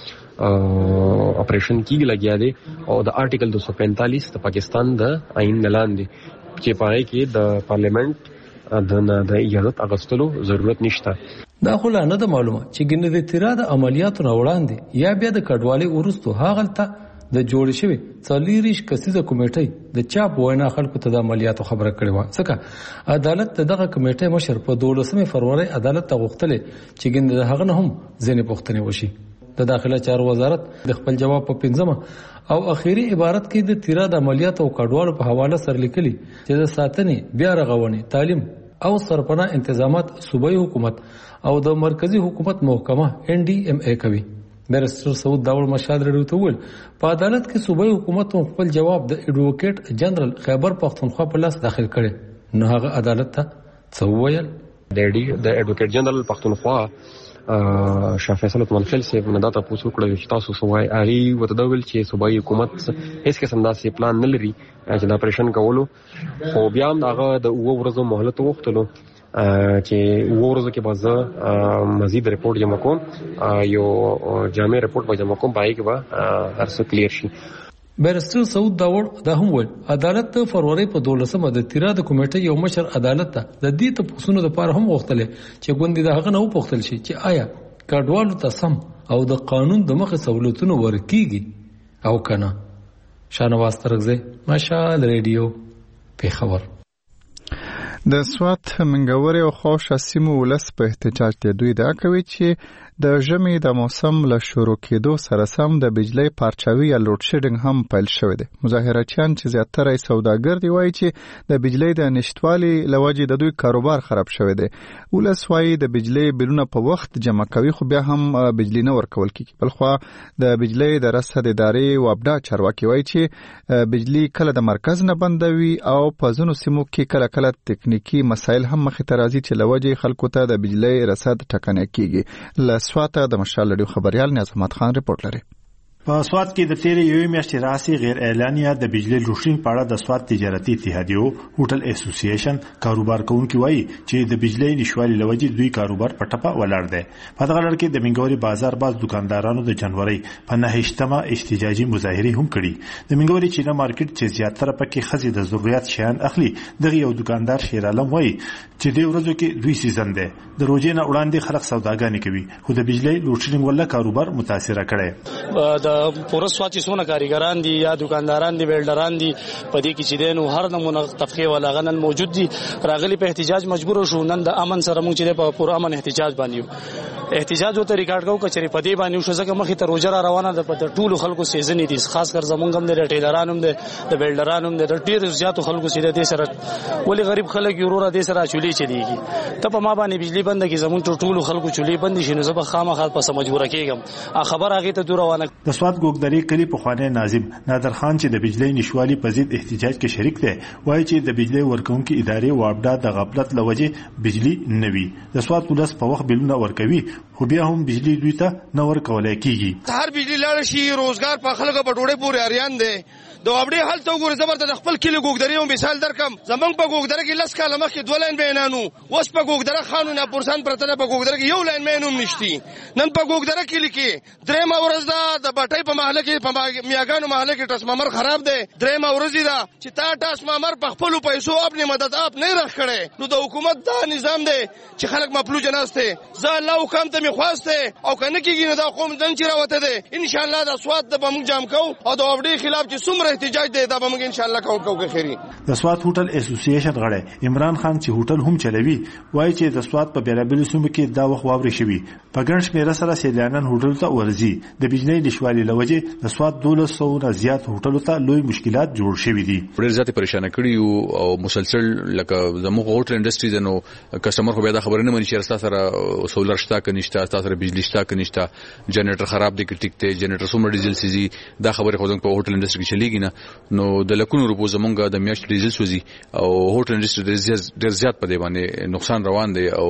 چې اپریشن کیږي لګیا دي او د آرټیکل دو سو پینتالیس د پاکستان د آئین لاندې چې پای کې د پارلیمنت د د اجازه اغوستلو ضرورت نشته. دا خو لا نه ده معلومه چې ګنې د تیرا د عملیاتو نه وړاندې یا بیا د کډوالۍ وروستو هاغلته د جوړ شوي څلېرویشت کسیزه کمیټۍ د چا په وینا خلکو ته د عملیاتو خبره کړې وه. ځکه عدالت د دغه کمیټۍ مشر په دولسمې فروری عدالت ته غوښتلې چې ګنې د هغه نه هم ځینې پوښتنې وشي. د داخله چارو وزارت د خپل جواب په پنځمه او اخیری عبارت کې د تیرا د عملیاتو او کډوالو په حواله سره لیکلي چې د ساتنې بیا رغونې تعلیم او سرپناه انتظامات صوبایي حکومت او د مرکزی حکومت محکمه ان ډي ایم ای کوي. بیرستر سعود داوړ مشال رډیو ته وویل په عدالت کې صوبایي حکومت خپل جواب د ایډوکیټ جنرال خیبر پختونخوا په لاس داخل کړي نو هغه عدالت ته څه وویل. د ایډوکیټ جنرال پختونخوا شاه فیصل منفل صاحب نه دا تاسو کړو چې تاسو سوای اغي وته دا ویل چې صوبایي حکومت هیڅ قسم داسې پلان نه لري چې دا اپریشن کولو، خو بیا هم هغه د اوه ورځو مهلت وغوښتلو چې اوه ورځو کې به زه مزید رپورټ جمع کوم، یو جامع رپورټ به جمع کوم، پای کې به هر څه کلیر شي. بیرستر سعود داوړ دا هم ویل عدالت ته فروری په دولسمه د تیرا د کمیټې یو مشر عدالت ته د دې ته پوښتنو لپاره هم غوښتل چې ګوندې د هغه نه وپوښتل شي چې آیا کډوالو ته سم او د قانون د مخې سہولتونه ورکیږي او کنه. شانواز ترغزه مشال ریډیو پیښور. د سوات منګوري او خوشه سیمو ولس په احتجاج دی دوی دا کوي چې د ژمي د موسم له شروع کېدو سره سم د بجلی پارچاوي یا لوډ شیډینګ هم پیل شوی دی. مظاهراتچیان چې زیاتره سوداګر دی وایي چې د بجلی د نشټوالي لوجې د دوی کاروبار خراب شوی دی. ولس وایي د بجلی بلونه په وخت جمع کوي خو بیا هم بجلی نه ورکول کیږي. بلخوا د بجلی د رسد ادارې وابډا چارواکي وایي چې بجلی کله د مرکز نه بندوي او په ځینو سیمو کې کله کله تکنیکی مسایل هم مخې ته راځي چې لوجې خلکو ته د بجلی رسد ټکنه کیږي. سوات د مشال رډیو خبريال نیاز احمد خان رپورټ لري. په سوات کې د تیرې یوې میاشتې راهیسې غیر اعلانیه د بجلی لوډشینګ په اړه د سوات تجارتي اتحادیو هوټل اسوسییشن کاروبار کوونکي وایي چې د بجلی نشوالي لوجې دوی کاروبار په ټپه ولاړ دی. په دغه لړ کې د منګوري بازار باز دکاندارانو د جنوري په نهشتمه احتجاجي مظاهره هم کړې. د منګوري چینه مارکیټ چې زیاتره پکې خزي د ضرورت شیان اخلي دغه یو دکاندار شیرالم وایي چې د ورځو کې دوی سیزن دی د روزې نه وړاندې خلک سوداګانې کوي خو د بجلی لوډشینګ ولا کاروبار متاثر کړي. پوره سواتي سونه کاریګران دي یا دکانداران دي ویلډران دي په دې کې چې دین هر نمونه تفخیم ولا غنن موجود دي راغلي په احتجاج مجبور شو. نن د امن سره موږ چې په پوره امن احتجاج باندې احتجاج وته ریکارډ کوو کچري په دې باندې شو ځکه مخې ته روزه روانه ده په ټولو خلکو سیزن دي خاص کر زمونږ هم د ریټیلرانو هم د ویلډرانو هم د ډیر زیاتو خلکو سیده دي سره ولې غریب خلک یوروره دي سره چولې چلیږي ته په ما باندې بجلی بند کی زمونږ ټولو خلکو چولې بند شي نو زه به خامخا په مجبور کېږم. خبر هغه ته دور روانه. د سوات ګوګدري کلی په خوانه ناظم نادر خان چې د بجلی نشوالي په ضد احتجاج کې شریک دی وایي چې د بجلی ورکونکو ادارې وابډا د غفلت لوجې بجلی نوي د سوات ولس په وخت بلونه ورکوي خو بیا هم بجلی دوی ته نه ورکول کیږي. هر بجلی لاړ شي روزګار په خلکو په ډوړې پورې اریان دی د وابډې حل ته وګورئ. زبر د خپل کلی ګوګدري یو مثال درکم زمونږ په ګوګدره کې لس کاله مخکې دوه لاین بینانو اوس په ګوګدره خانونه پرسان پرته په ګوګدره کې یو لاین بینوم نشتی. نن په ګوګدره کې لیکي درېم ورځ دا د بټۍ په محله کې په میاګانو محله کې ټسمامر خراب دی. درېم ورځ دا چې تا ټسمامر په خپل پیسو خپل مدد اپ نه راخ کړي نو د حکومت دا نظام دی چې خلک مپلوج نهسته زه الله حکم ته می خواسته او کنه کېږي نه دا قوم دن چې راوته دی ان شاء الله د سواد د بم جام کو او د وابډې خلاف چې څومره احتجاج دی دا بم ان شاء الله کو کو خيري. د سواد هوټل اسوسییشن غړی عمران خان چې هوټل هم چلوي وایي چې د سواد په بیرابل سیمو کې دا وخت واوري شوی په ګڼ شمېر سره سیلانیان هوټل ته ورځي. د بجلی نشوالي لوجې د سواد دولس سو نه زیات هوټلو ته لوی مشکلات جوړ شوي دي. ډېر زیات پریشان کړي او مسلسل لکه زموږ هوټل انډستریز نو کسٹمر خو به دا خبره نه مانی چې راستا سره سولر شتا کنيشتا تاسو سره بجلی شتا کنيشتا جنریټر خراب دي کې ټیک ته جنریټر سومر ډیزل سيزي دا خبره خو په هوټل انډستری کې چلیږي نه نو د لکونو روپو زمونږ د میاشت ډیزل سوزي او هوټل انډستری ډېر زیات په دې باندې نقصان روان دی او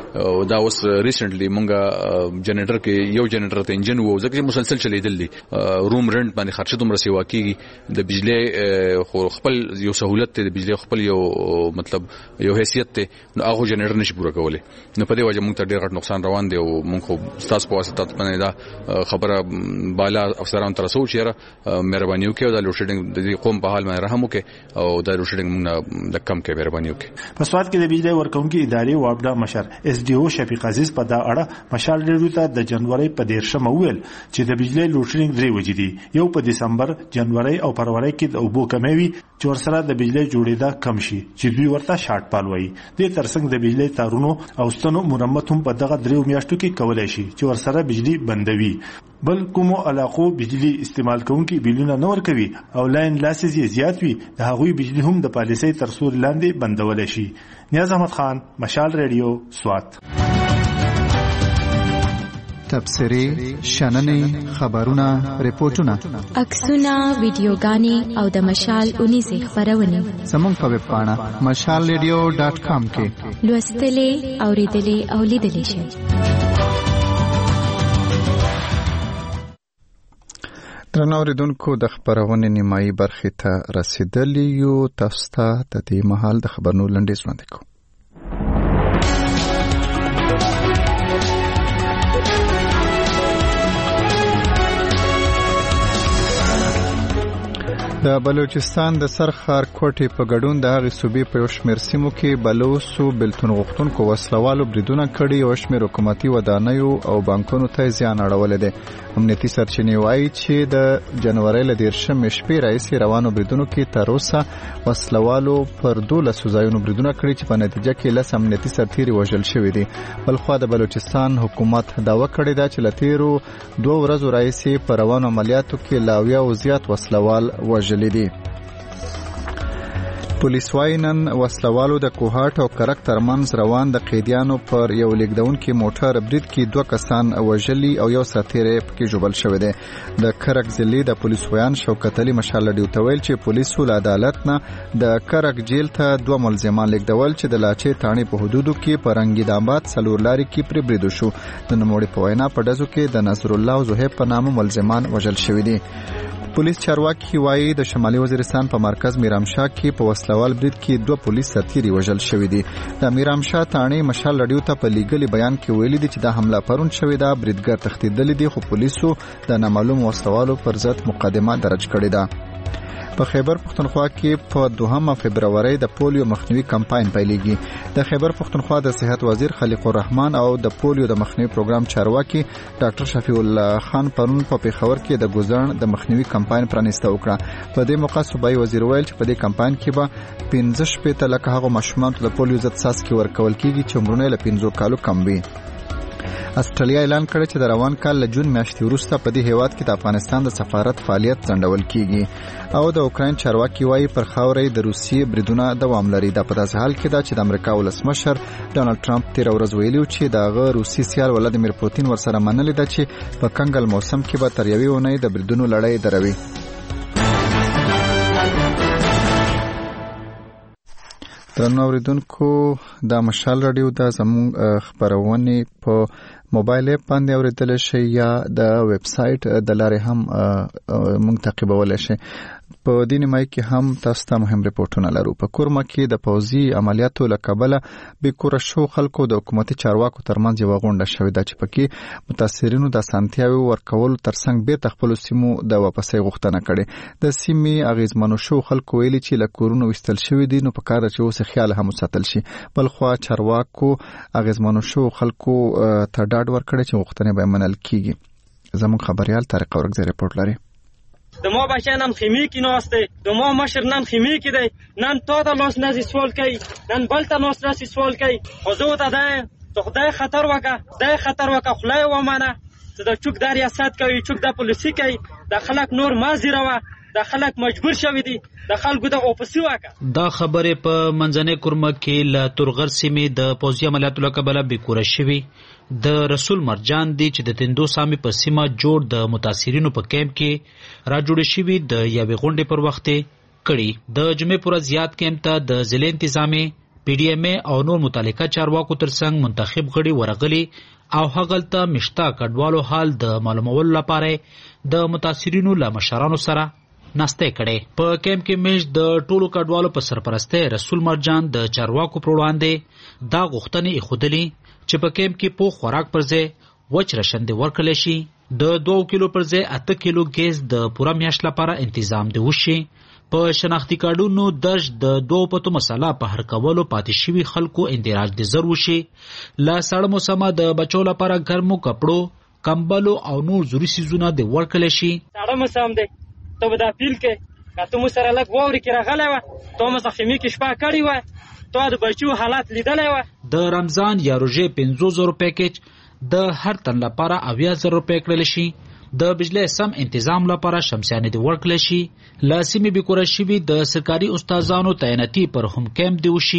دا اوس ریسنټلی مونږ جنریټر کې یو جنریټر ته انجن وو ځکه مسلسل چلیدل دي روم رنت باندې خرچه دومره سیوا کیږي د بجلی خو خپل یو سہولت ته د بجلی خپل یو مطلب یو حیثیت ته نو هغه جنریټر نشي پوره کولای نو په دې وجه مونږ ته ډېر غټ نقصان روان دی او مونږ خو تاسو په واسطه باندې دا خبره بالا افسرانو تر څو چیرې مهرباني وکړئ دا لوډ شیډینګ د قوم په حال باندې رحم وکړي او دا لوډ شیډینګ مونږ د کم کې مهرباني وکړي. په سواد کې د بجلی ورکونکو ادارې وابډا مشر اس ډي او شفیق عزیز په دا اړه مشال ریډیو ته د جنوري په دیرشمه ویل چې د بجلی لوډ شیډینګ درې وجې دي یو په دسمبر جنوري او فروری کې د اوبو کمیوي چې ورسره د بجلی جوړېدا کم شي چې دوی ورته شارټ پال وایي. د ترڅنګ د بجلی تارونو او ستنو مرمت هم په دغه درې میاشتو کې کولای شي چې ورسره بجلی بندوي. بل کومو علاقو بجلی استعمال کوونکي بیلونه نه ورکوي او لاین لاسز یې زیات وي د هغوی بجلی هم د پالیسۍ تر سوري لاندې بندول شي. نیاز احمد خان مشال ریډیو سوات. تبصرې شننې خبرونه ریپورتونه عکسونه ویډیوګانې او د مشال اونیزې خبرونه زموږ په ویب پاڼه مشال ریډیو ډاټ کام کې لوستلې اوریدلې او لیدلې شئ. درنو اوریدونکو د خبرونې نیمایي برخې ته رسیدلی یو. تاسو ته د دې مهال د خبرونو لنډیز وړاندې کوو. د بلوچستان د سرخار کوټې په ګډون د هغې صوبې په یو شمېر سیمو کې بلوڅو بېلتون غوښتونکو وسلوالو بریدونه کړي. یو شمېر حکومتي ودانیو او بانکونو ته زیان اړولی دی. امنیتي سرچینې وایي چې د جنورۍ له دېرشمې شپې راهیسې روانو بریدونو کې تر اوسه وسلوالو پر دولسو ځایونو بریدونه کړي چې په نتیجه کې لس امنیتي سرتیري وژل شوي دي. بلخوا د بلوچستان حکومت دعوه کړې ده چې له تېرو دوه ورځو راهیسې په روانو عملیاتو کې له اویاو زیات وسلوال وژلي دي. پولیس وايي نن وسلوالو د کوهاټ او کرک ترمنځ روان د قیدیانو پر یو لیږدونکي موټر برید کې دوه کسان وژلي او یو سرتیری پکې ژوبل شوی دی. د کرک ضلعې د پولیس ویان شوکت علي مشال ډیو ته ویل چې پولیسو له عدالت نه د کرک جیل ته دوه ملزمان لیږدول چې د لاچې تاڼې په حدودو کې په رنګید آباد څلور لارې کې پرې برید وشو. د نوموړي په وینا په ډزو کې د نصر الله او زهیب په نامه ملزمان وژل شوي دي. پولیس چارواکي وایي د شمالي وزیرستان په مرکز میرامشاه کې په وسلوال برید کې دوه پولیس سرتیري وژل شوي دي. د میرامشاه تاڼې مشال رادیو ته په لیږلي بیان کې ویلي دي چې دا حمله پرون شوې ده. بریدګر تښتېدلی دي خو پولیسو د نامعلوم وسلوالو پر ضد مقدمه درج کړې ده. په خیبر پښتونخوا کې په دوهمه فبرورۍ د پولیو مخنیوي کمپاین پیلېږي. د خیبر پښتونخوا د صحت وزیر خلیق الرحمن او د پولیو د مخنیوي پروګرام چارواکي ډاکټر شفیع الله خان پرون په پیښور کې د ګوزړ د مخنیوي کمپاین پرانیسته وکړه. په دې موقع صوبایي وزیر ویل چې په دې کمپاین کې به پنځه شپېته لکه هغو ماشومانو ته د پولیو ضد څاڅکي ورکول کېږي چې عمرونه یې له پنځو کالو کم وي. استرالیا اعلان کړی چې د روان کال له جون میاشتې وروسته په دې هیواد کې د افغانستان د سفارت فعالیت ځنډول کیږي. او د اوکراین چارواکي وایي پر خاورې د روسیې بریدونه دوام لري. دا په داسې حال کې ده چې د امریکا ولسمشر ډانلډ ټرمپ تېره ورځ ویلي چې د هغه روسي سیال ولادیمیر پوتین ورسره منلې ده چې په کنګل موسم کې به تر یوې اونۍ د بریدونو لړۍ دروي. درنو اوریدونکو دا مشال رادیو دا زموږ خبرونه په موبایل اپ باندې اوریدل شي یا د ویب سټ د لارې هم موږ تعقیبولای شي. په دې نیمای کې هم تاسو ته مهم ریپورتونه لرو. په کورما کې د پوځي عملیاتو له کبله به کور شو خلکو د حکومتي چارواکو ترمنځ یو غونډه شوې ده چې پکې متاثرینو د سانتیاوي ورکول ترڅنګ به تخپل سیمو د واپسې غوښتنه کړي. د سیمې اغیزمنو شو خلکو ویلي چې له کورونو وستل شوی دي نو په کار چې اوس خیال هم ساتل شي. بلخوا چارواکو اغیزمنو شو خلکو ته ډاډ ورکړي چې غوښتنې به منل کیږي. زموږ خبريال طارق اورګزی ریپورت لري. د ما بچه نن خیمه کې ناشته، د ما مشر نن خیمه کې دی، نن تا ته لاس نزي سوال کوي، نن بل ته لاس نزي سوال کوي. خو زه ته ده ته خدای خطر وکړه، خدای خطر وکړه خلای و منه چې د چوک د ریاست کوي، چوک د پولیسي کوي، د خلک نور مازیروه، د خلک مجبور شوی دي د خلکو د اوپسی واکه. دا خبره په منځنۍ کورما کې ل تورغر سیمې د پوځي عملیاتو لکبله به کور شوی. د رسول مرجان دی چې د تندو سامي په سیمه جوړ د متاثرینو په کیمپ کې را جوړ شوی د یوې غونډې پر وخت کړي. د جمعې پر زیات کیمپ ته د ضلع انتظامی پی ډی ایم او نور متعلقه چارواکو ترڅنګ منتخب غړي ورغلي او هغلته مشتا کډوالو حال د معلومولو لپاره د متاثرینو له مشرانو سره ناسته کړي. په کیمپ کې مش د ټولو کډوالو په سرپرسته رسول مرجان د چارواکو پر وړاندې دا غوښتنې خودلی چې په کیمپ کې پوخ خوراک پر ځای وچ راشندې ورکړل شي. د دوه کیلو پر ځای اته کیلو ګیس د پوره میاشت لپاره تنظیم دی وشي. په شناختی کارډونو درج د دوه پتو مسله په هر کولو پاتې شوی خلکو اندراج دي ضرور شي. لا سړ موسمه د بچو لپاره ګرمو کپړو، کمبلو او نور ضروري سيزونه د ورکړل شي. سړ موسم دی ته به دا فیل کې کته مو سره لګ ووري کې راغلی و، ته مو څخه می کې شپه کړی و، ته د بچو حالات لیدلای و. د رمضان یا روزه پنځه زره پیکیج د هر تن لپاره اویا زره روپۍ کړل شي. د بجلی سم انتظام لپاره شمسیانې دی ورکړل شي. لاسمې به کور شي د سرکاري استادانو تعیناتی پر هم کیمپ دی وشي.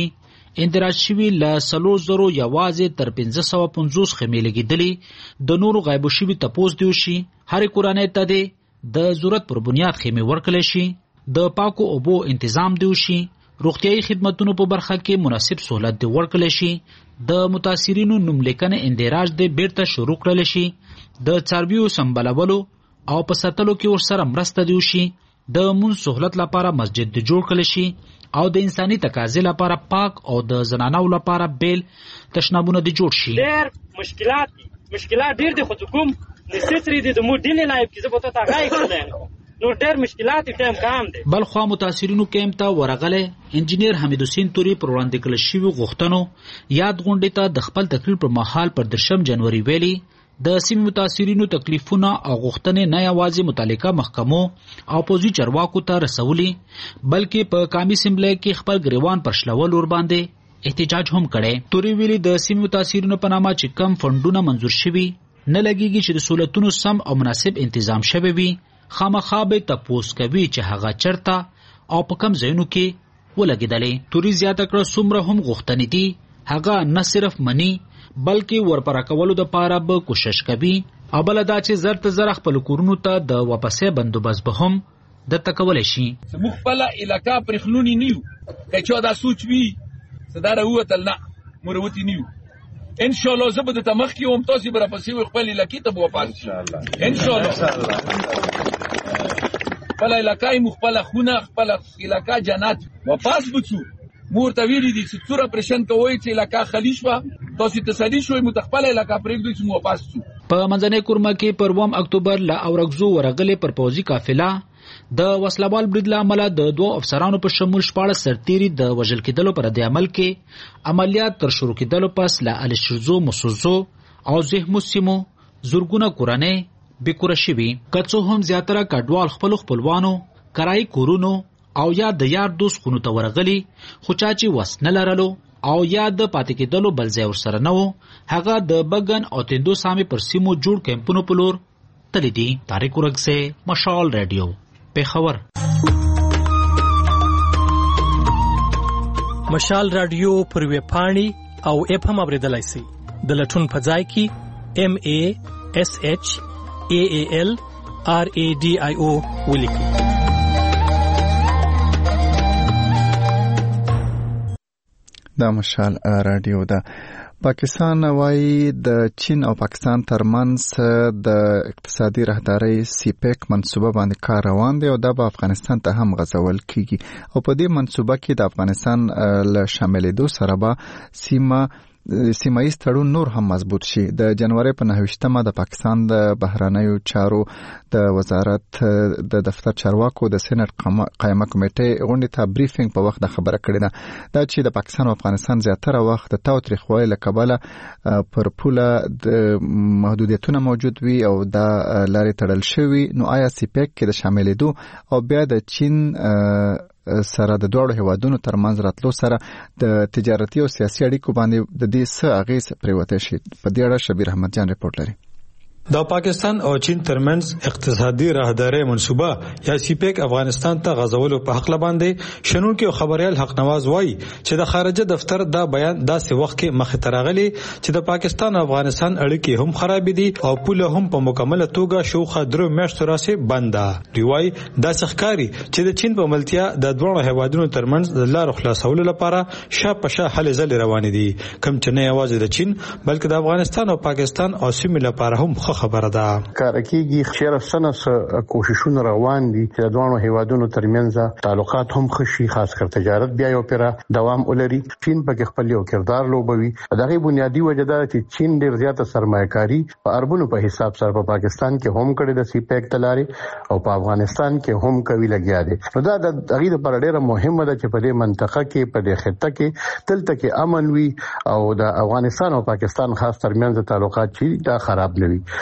اندراج شوي له څلور زرو یوازې تر پنځه سوه پنځوس خیمې لګېدلې. د نورو غایبو شوي تپوس دی وشي. هرې کورنۍ ته دی د ضرورت پر بنیاد خیمې ورکړلی شي. د پاکو اوبو انتظام دی وشي. روغتیايي خدمتونو په برخه کې مناسب سہولت دی ورکړلی شي. د متاثرینو نوملیکنې اندراج دی بیرته شروع کړلی شي. د څارویو سمبالولو او په ساتلو کې ورسره مرسته دی وشي. د مونځ سہولت لپاره مسجد دی جوړ کړلی شي او د انساني تقاضې لپاره پاک او د زنانو لپاره بیل تشنابونه دی جوړ شي. ډېر مشکلات دي مشکلات ډېر دي خو کوم نسیسري دي د مو ډیلی لایف کې زه به ته غای کړم نو ډېر مشکلات دي ټایم کام دي. بل خو متاثرینو کیمپ ته ورغله انجینیر حمید حسین توري پر وړاندې کړل شوی غوښتنو یاد غونډې ته د خپل تقریر پر مهال پر درشم جنوري ویلي د سیمې متاثرینو تکلیفونه او غوښتنې نه یوازې متعلقه محکمو او پوځي چارواکو ته رسولي بلکې په قومي اسمبلی کې خپل ګریوان پر شلول ور باندې احتجاج هم کړي. توري ویلي د سیمې متاثرینو په نامه چې کم فندونه منظور شوي نه لګیږي چې د سہولتونو سم او مناسب تنظیم شوی وي. خامخا به تپوس کوي چې هغه چرته او په کم ځایونو کې ولګېدلې. توري زیاته کړه څومره هم غوښتنې دي هغه نه صرف مني بلکې ورپره کولو د پاره به کوشش کوي او بل دا چې زر ته زر خپل کورونو ته د واپسې بندوبست به هم د تکول شي. مخ خپل علاقہ پرخلونی نیو کچو دا سوچ وی صدره وتل نه مروتی نیو ان شاء الله زبد تمخ کی هم تاسو بر پسې خپل علاقې ته واپس ان شاء الله ان شاء الله خپل علاقہ مخبل خونه خپل علاقہ جنات واپس بچو مور ته ویلي دي چې څوره پرشن کوي چې علاقہ خالی شوه تاسو تصدی شوي متخپل علاقہ پرېږدئ چې مو واپس شو. په منځنۍ کورمه کې پر اووم اکتوبر له اورګزو ورغلې پر پوځي قافله د وسلوال برید له امله د دوه افسرانو په شمول شپاړس سرتیري د وژل کېدلو پر د عمل کې عملیات تر شروع کېدلو پس له الشرزو مسوزو او زهمو سیمو زرګونه کورنۍ بېکوره شوي. که څه هم زیاتره کډوال خپلو خپلوانو کرایي کورونو او یا د یار دوست خونو ته ورغلي خو چا چې وس نه لرلو او یا د پاتې کېدلو بل ځای ورسره نه و هغه د بګن او تندو سامي پر سیمو جوړ کیمپونو په لور تللی دي. طارق ورګسه مشال ریډیو پېښور. مشال رادیو پر ویب پاڼې او اپ هم اوریدلای شئ. د لټون په ځای کې ام ا اس اچ ا ا ال ار ا ډي آی او ولیکئ. دا مشال رادیو ده. پاکستان وايي د چین او پاکستان ترمنځ د اقتصادي راهدارۍ سی پیک منصوبه باندې کار روان دی او دا به افغانستان ته هم غځول کیږي او په دې منصوبه کې د افغانستان له شاملېدو سره به سیمه سیمایي تړون نور هم مضبوط شي. د جنوري په نهویشتمه د پاکستان د بهرنیو چارو د وزارت د دفتر چارواکو د سېنات قائمه کمیټې غونډې ته بریفینګ په وخت د خبره کړې ده دا چې د پاکستان او افغانستان زیاتره وخت د تاوتریخوالي له کبله پر پوله د محدودیتونه موجود وي او دا لارې تړل شوي. نو آیا سی پیک کې د شاملېدو او بیا د چین سره د دوړو هیوادونو ترمنځ راتلو سره د تجارتي او سیاسي اړیکو باندې د دې څه اغیز پریوته شي؟ په دې اړه شبیر احمد جان رپورټ لري. د پاکستان او چین ترمنځ اقتصادي راهدارۍ منصوبه یا سی پیک افغانستان ته غځولو په حق باندې شنونکو خبريال حق نواز وایي چې د خارجه دفتر دا بیان داسې وخت کې مخ ته راغلي چې د پاکستان او افغانستان اړیکې هم خراب دي او پوله هم په مکمله توګه شوخه درو میاشتو راځي بنده. دی وایي دا ښکاری چې د چین په ملتیا د دوه هیوادونو ترمنځ د لارو خلاصولو لپاره شاپ شا حل ځل روان دي کم چې نه یوازې د چین بلکې د افغانستان او پاکستان او سیمې لپاره هم خبره ده. کار کېږي چې سره کوششونه روان دي چې د دوه هیوادونو ترمنځ تعلقات هم خشي خاص کر تجارت بیا یو پیرا دوام ولري. چین په خپل یو کردار لوبوي. دغه بنیادی وجه دا چې چین ډیر زیاته سرمایه‌کاري په اربونو په حساب سره په پاکستان کې هم کړی د سی پیک تلاري او په افغانستان کې هم کوي لګیا دي. نو دا د دغه لپاره ډیره مهمه ده چې په دې منطقه کې په دې خطه کې تلته کې امن وي او د افغانستان او پاکستان خاص ترمنځ تعلقات چې دا خراب نه وي.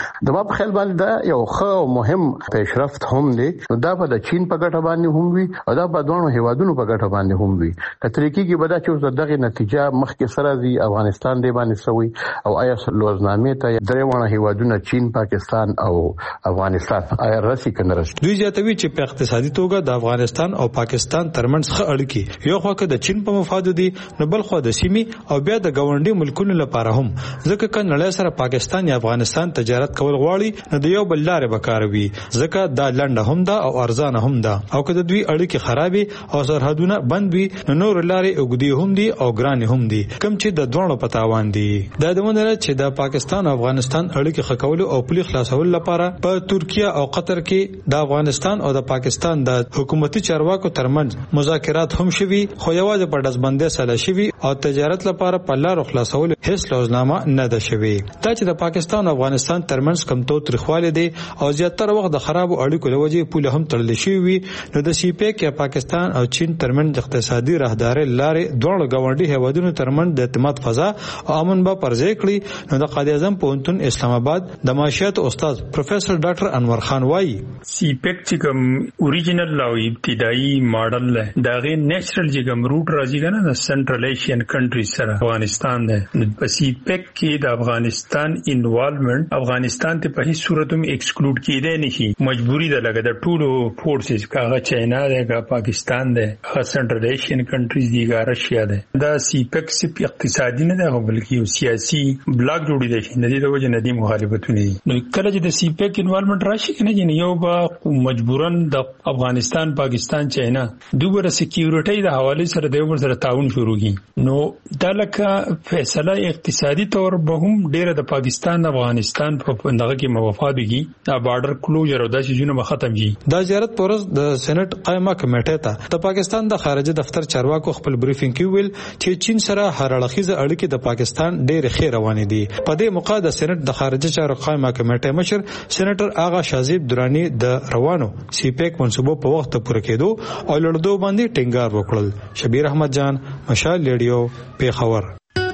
د ما په خیال باندې دا یو ښه او مهم پیشرفت هم دی. دا به د چین په ګټه باندې هم وي او دا په دوه هیوادونو په ګټه باندې هم وي. کترې کېږي به دا چې دغه نتیجه مخکې سره دی افغانستان دی باندې سوي او آیا لوزنامې ته درېونه هیوادونه چین، پاکستان او افغانستان آیا راسي کنه راسي. دوی زیاتوي چې په اقتصادي توګه د افغانستان او پاکستان ترمنځ ښه اړیکې یو خوا کې د چین په مفاد دي نو بل خوا د سیمې او بیا د ګاونډي ملکونو لپاره هم، ځکه چې نړۍ سره پاکستان یا افغانستان تجارت کول غواړي نو د یو بل لارې بکاروي، ځکه دا لنډه هم ده او ارزانه هم ده. او که د دوی اړیکې خرابې او سرحدونه بند وي نو نور لارې اوږدې هم دي او ګرانې هم دي، کوم چې د دوه په تاوان دي. دا د مونږ چې د پاکستان او افغانستان اړیکې ښه کول او پولي خلاصول لپاره په ترکیه او قطر کې د افغانستان او د پاکستان د حکومتي چارواکو ترمنځ مذاکرات هم شوي، خو یوازې په دزبندۍ سره شوي او تجارت لپاره په لارو خلاصول هیڅ لوزنامه نه ده شوي. دا چې د پاکستان او افغانستان ترمنځ کم تو تریخوالی دی او زیاتره وخت د خراب اړیکو له وجې پوله هم تړل شوی وي، نو د سی پیک یا پاکستان او چین ترمنځ اقتصادي راهداري لارې دوه غونډي هیوادونو ترمنځ د اعتماد فضا او امن به پرځای کړي. نو د قائد اعظم پوهنتون اسلام آباد د معاشیات استاد پروفیسور ډاکټر انور خان وایي سی پیک چې کوم اوریجنل او ابتدایي ماډل له داغه نیچرل چې کوم روټ راځي کنه د سنټرل ایشین کنټریز سره افغانستان ده. په سی پیک کې د افغانستان انوالومنت افغانستان ته په هیڅ صورت هم ایکسکلود کیدای نشي، مجبوری ده لکه د ټولو فورسز کاغه چاینا ده کا پاکستان ده کا سنټرل ایشین کنټریز دی کا رشیا ده. دا سی پیک صرف اقتصادي نه ده بلکې یو سیاسي بلاک جوړی دی چې ندی د وجه ندی مخالفتونه دي. نو کله چې د سی پیک انوالومنت راشي کنه چې یو به مجبورن د افغانستان پاکستان چاینا دوبره سکیورټي د حواله سره د یو سره تعاون شروع کی. نو دا لکه فیصله اقتصادي تور به هم ډیره د پاکستان افغانستان په دغه کې موافقه دا بارډر کلوزر او داسې جنو ختم شي. دا زیارت پورز د سېنات قائمه کمیټه ته د پاکستان د خارجه دفتر چارواکو خپل بریفینګ کې ویل چې چین سره هر اړخیزه اړیکې د پاکستان ډېر ښه روانې دي. په دې موقع د سېنات د خارجه چارو قائمه کمیټه مشر سېنیټر آغا شازیب درانی د روانو سی پیک منصوبو په وخت پوره کېدو او لړدو باندې ټینګار وکړل. شبیر احمد جان، مشال ریډیو، پیښور.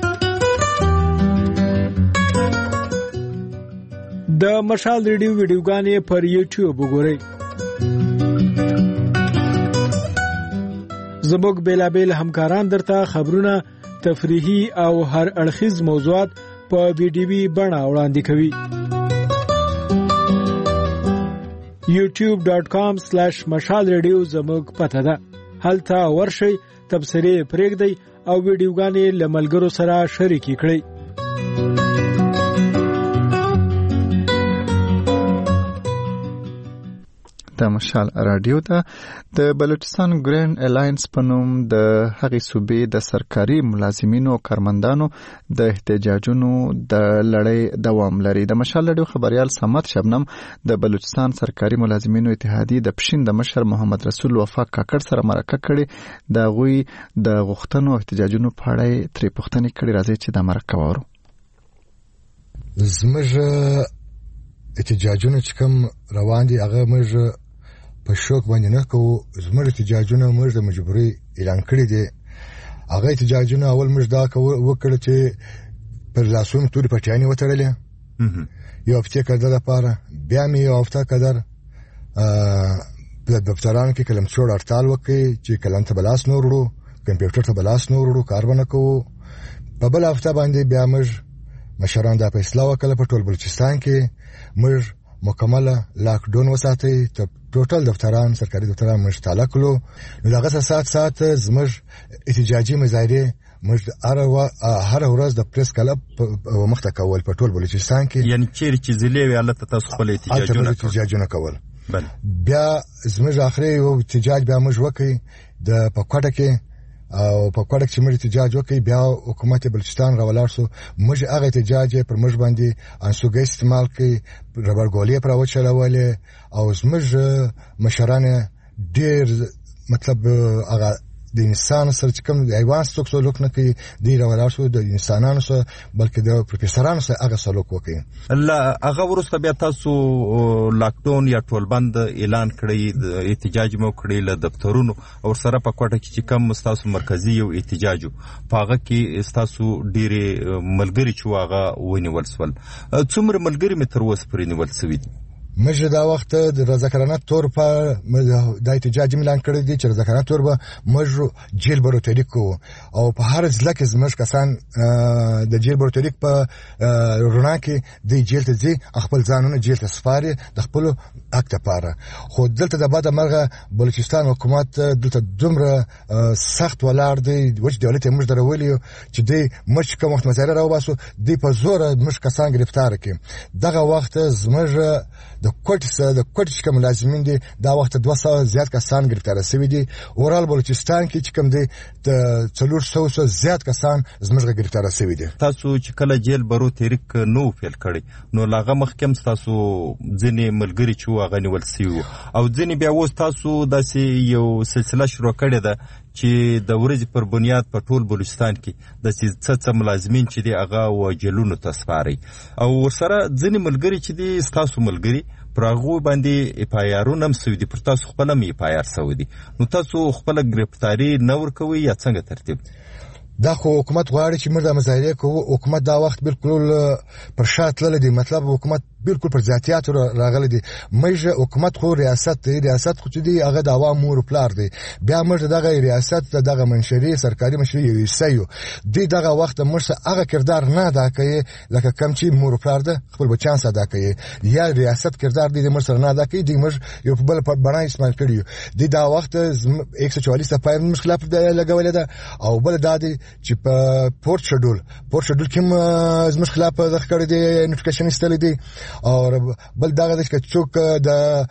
د مشال ریډیو ویډیوګانې پر یوټیوب وګورئ. زموږ بیلابیل همکاران درته خبرونه، تفریحي او هر اړخیز موضوعات په ویډیوي بڼه وړاندې کوي. یوټیوب ډاٹ کام سلیش مشال ریډیو زموږ پته ده. هلته ورشئ، تبصرې پرېږدئ او ویډیوګانې له ملګرو سره شریکې کړئ. د مشال رادیو ته د بلوچستان ګرین الاینس په نوم د هغې صوبې د سرکاري ملازمینو او کارمندانو د احتجاجونو د لړۍ دوام لري. د مشال رادیو خبريال صمد شبنم د بلوچستان سرکاري ملازمینو اتحادیې د پښین د مشر محمد رسول وفا کاکړ سره مرکه کړې. د غوي د غوښتنو احتجاجونو په اړه ترې پوښتنې کړې. راځي چې د مرکه وورو. زموږ احتجاجونه چې کوم روان دي هغه موږ په شوک باندې نه کوو. زموږ احتجاجونه موږ د مجبورۍ اعلان کړي دي. هغه احتجاجونه اول موږ دا وکړل چې پر لاسونو تورې پټیانې وتړلې یو هفتې قدر لپاره، بیا مې یو هفته قدر په دفترانو کې کلم څوړ هړتال وکړي چې کلم ته بلاس نه وړو، کمپیوټر ته بلاس نه وړو، کار به نه کوو. په بله هفته باندې بیا موږ مشران دا فیصله وکړه په ټول بلوچستان کې موږ مکمله لاکډاون وساتئ. ټوټل دفتران سرکاري دفتران موږ تعالی کړو. نو دغه سات سات زموږ احتجاجي مظاهرې موږ هر ورځ د پریس کلب مخته کول په ټول بلوچستان کې. یعنی چیرې چې ضلع وي هلته تاسو خپل احتجاجونه کول. بیا زموږ آخري یو احتجاج بیا موږ وکړ د په کوټه کې او په کوټه کې موږ احتجاج وکړ. بیا حکومت بلوچستان راولاړ سو. موږ هغه احتجاج پر موږ باندې انسوګي استعمال کړي، ربر ګولې پر وچلولې او زموږ مشران ډېر مطلب هغه د انسان سره چې کوم حیوان څوک سلوک نه کوي دی راولار شو د انسانانو سره بلکې د پروفیسورانو سره هغه سلوک وکړي. الله هغه ورسته بیا تاسو لاکډاون یا ټولبند اعلان کړی د احتجاج مو کړی له دفترونو او سره په کوټه کې چې کوم تاسو مرکزی یو احتجاج په هغه کې تاسو ډېر ملګری چې هغه ونیول سول. څومره ملګری مې تر اوسه پرې نیول شوي دي؟ مجه دا وخت د رضاکارانه تور په د احتجاج اعلان کړی دی چې رضاکارانه تور به مجه جیل بروتریک کو او په هر ځل کې زموږ کسان د جیل بروتریک په رڼا کې د جیل ته ځي خپل ځانونه جیل ته سپاري د خپل حق لپاره. خو دلته د بعد مرغه بلوچستان حکومت دلته دومره سخت ولاړ دی وچ دولت موږ درولې چې دی مش کوم وخت مزاره راو باسو دی په زور مش کسان گرفتار کړي. دغه وخت زموږ د کوټ سره د کوټ کوم لازمین دي دا وخت دوه سوه زیات کسان گرفتار شوي دي. اورال بلوچستان کې چې کوم دي د څلور سوه زیات کسان زموږ گرفتار شوي دي. تاسو چې کله جیل برو تحریک نو فعال کړی نو لاغه مخکم تاسو ځینې ملګری چې هغه نیول شوي او ځینې بیا اوس تاسو داسې یو سلسله شروع کړې ده چې د ورځې پر بنیاد په ټول بلوچستان کې د څه څه ملازمین چې دی هغه وجلونو ته سپاري او ورسره ځینې ملګري چې دی ستاسو ملګري پر هغه باندې اپایارونه هم سوي دي پر تاسو خپل هم اپایار سوي دي نو تاسو خپل گرفتاری نه ورکوي یا څنګه ترتیب؟ دا خو حکومت غواړي چې موږ د مظاهرې کوو. حکومت دا وخت بالکل پر شا تللی دی. مطلب حکومت بالکل پر ذاتیات راغلی دی. موږ حکومت خو ریاست دی ریاست خو چې دی هغه د عوام مور پلار دی. بیا موږ دغه ریاست دغه منشري سرکاري منشري یو حصه دی. دغه وخت موږ هغه کردار نه ادا کوي لکه کم چې مور پلار ده خپل بچیان سره ادا کوي یا ریاست کردار دی موږ سره نه ادا کوي. دی موږ یو په بل بنا استعمال کړیو. دی دا وخت یک سوه چوالیس په مشکلات لګولې ده او بل دا دی چې په پورت شډول پورت شډول کې زموږ خلاف د خکړې دی نوټیفیکیشن استل دی او بل دا د څوک د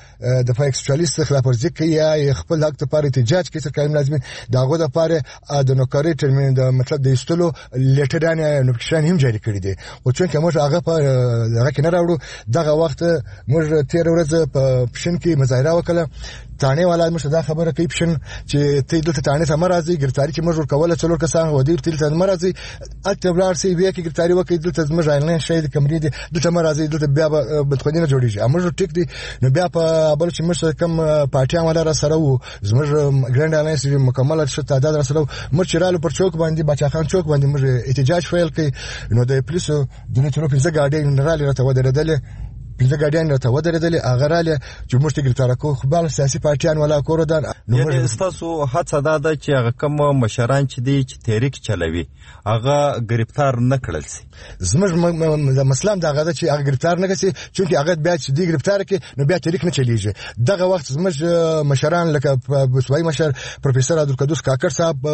د فایکس چوالیس خلاف ورزي کوي یا خپل حق لپاره احتجاج کوي سرکاري ملازمین داغه د لپاره د نوکری ترمن د مطلب د استلو لیټران نوټیفیکیشن هم جاری کړی دی. او چې موږ هغه په هغه کې نه راوړو دغه وخت موږ تیر ورځ په پښین کې مظاهره وکړه. تانه والا مشه دا خبره کوي پښین چې ته دلته تانه ته مرزي ګرفتاری چې موږ کوله څلور کسان و دي تل ته مرزي اته سی بیا کې ګرفتاری وکړي دلته موږ نه شهید کمرې دي دلته مرزي دلته بیا بدخونی نه جوړیږي. موږ ټیک دي نو بیا په بل چې موږ کم پارټیان ولا را سره وو زموږ ګرانډ الانس مکمل شت تعداد را سره موږ چرالو پر چوک باندې بچا خان چوک باندې موږ احتجاج فعال کړي. نو د پولیسو د نترو په ځګاډي نراله راته ودرېدل پنځه ګاډیان راته ودرېدل هغه راله چې موږ ته ګرفتار کو خو بل سیاسي پارټیان ولا کوردان. یعنی تاسو هڅه دا ده چې هغه کوم مشران چې دی چې تحریک چلوي هغه گرفتار نه کړل شي. زموږ مسلمان دا غاده چې هغه گرفتار نه کړي چې هغه بیا چې دی گرفتار کړي نو بیا تحریک نه چلیږي. دغه وخت زموږ مشران لکه بسوای مشر پروفیسور عبدالقدوس کاکړ صاحب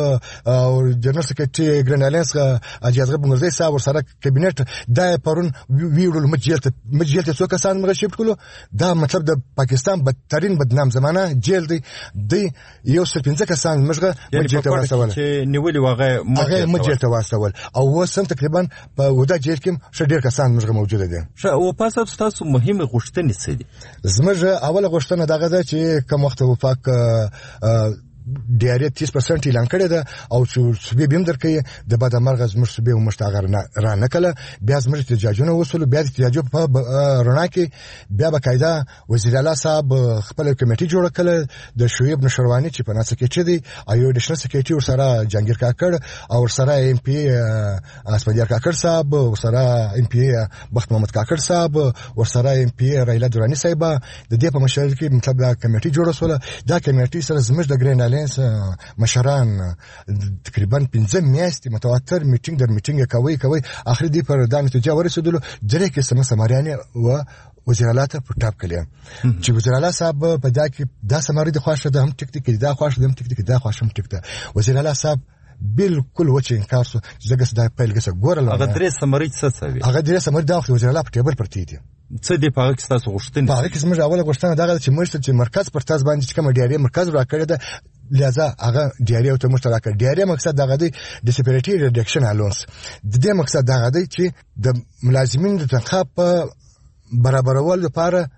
او جنرال سکرټری ګرنالنس اجازه بنګرزي صاحب ورسره کابینټ دا پرون ویړل مجلته مجلته کسان مرشد کړو. دا مطلب د پاکستان بدترین بدنام زمانہ جیل دی. دی یو څل پنځه کسان مرغه مجلته واستول چې نیولې واغه هغه مجلته واستول او وسم تقریبا په ودا جیل کې شډیر کسان مرغه موجوده دي. او پاسه تاسو مهمه غوښتنې څه دي؟ زموږ اوله غوښتنه دغه ده چې کوم وخت وفاق ډیری تیس پرسنټ اعلان کړی ده او چې به بیم درکې د بعد مرغ زموږ سبه او مشتاغر نه را نکله بیا زموږ احتجاجونه وصول بیا احتجاج په رڼا کې بیا بقاعده وزیر اعلی صاحب خپل کمیټه جوړ کړه د شعیب نشروانی چې په ناسه کې چي دی ایو د شنه سکیټي ور سره جنگیر کاکړ او ور سره ایم پی اسمدیار کاکړ صاحب ور سره ایم پی بخت محمد کاکړ صاحب ور سره ایم پی رایلا درانی صاحب د دې په مشر کې مطلب دا کمیټه جوړه سول. دا کمیټه سره زموږ د ګرین مشران تقریبا پنځه میاشتې متواتر میټینګ در میټینګ کوي کوي اخر دی پر دا نتیجه ورسېدلو درې کې سم سماریانه و وزیر اعلی ته پټاپ کړی چې وزیر اعلی صاحب په دا کې دا سماری د خواشه ده هم ټیک ټیک دا خواشه ده هم ټیک ټیک دا خواشه هم ټیک ده. وزیر اعلی صاحب بالکل وچه انکار سو زګس دا پیل ګس ګورل هغه درې سمری څه څه هغه درې سمری دا وخت وزیر اعلی په ټیبل پرتی دي. څه دی په هغه کې تاسو غوښتنه؟ په هغه کې زموږ اوله غوښتنه دا چې موږ چې مرکز پر تاسو باندې کوم ډیری مرکز راکړی ده لہذا هغه ډیری او ته مشترک ډیری مقصد دغه دی ډیسپریټی ریډکشن الونس. د دې مقصد دغه دی چې د ملازمینو د تنخواه په برابرولو لپاره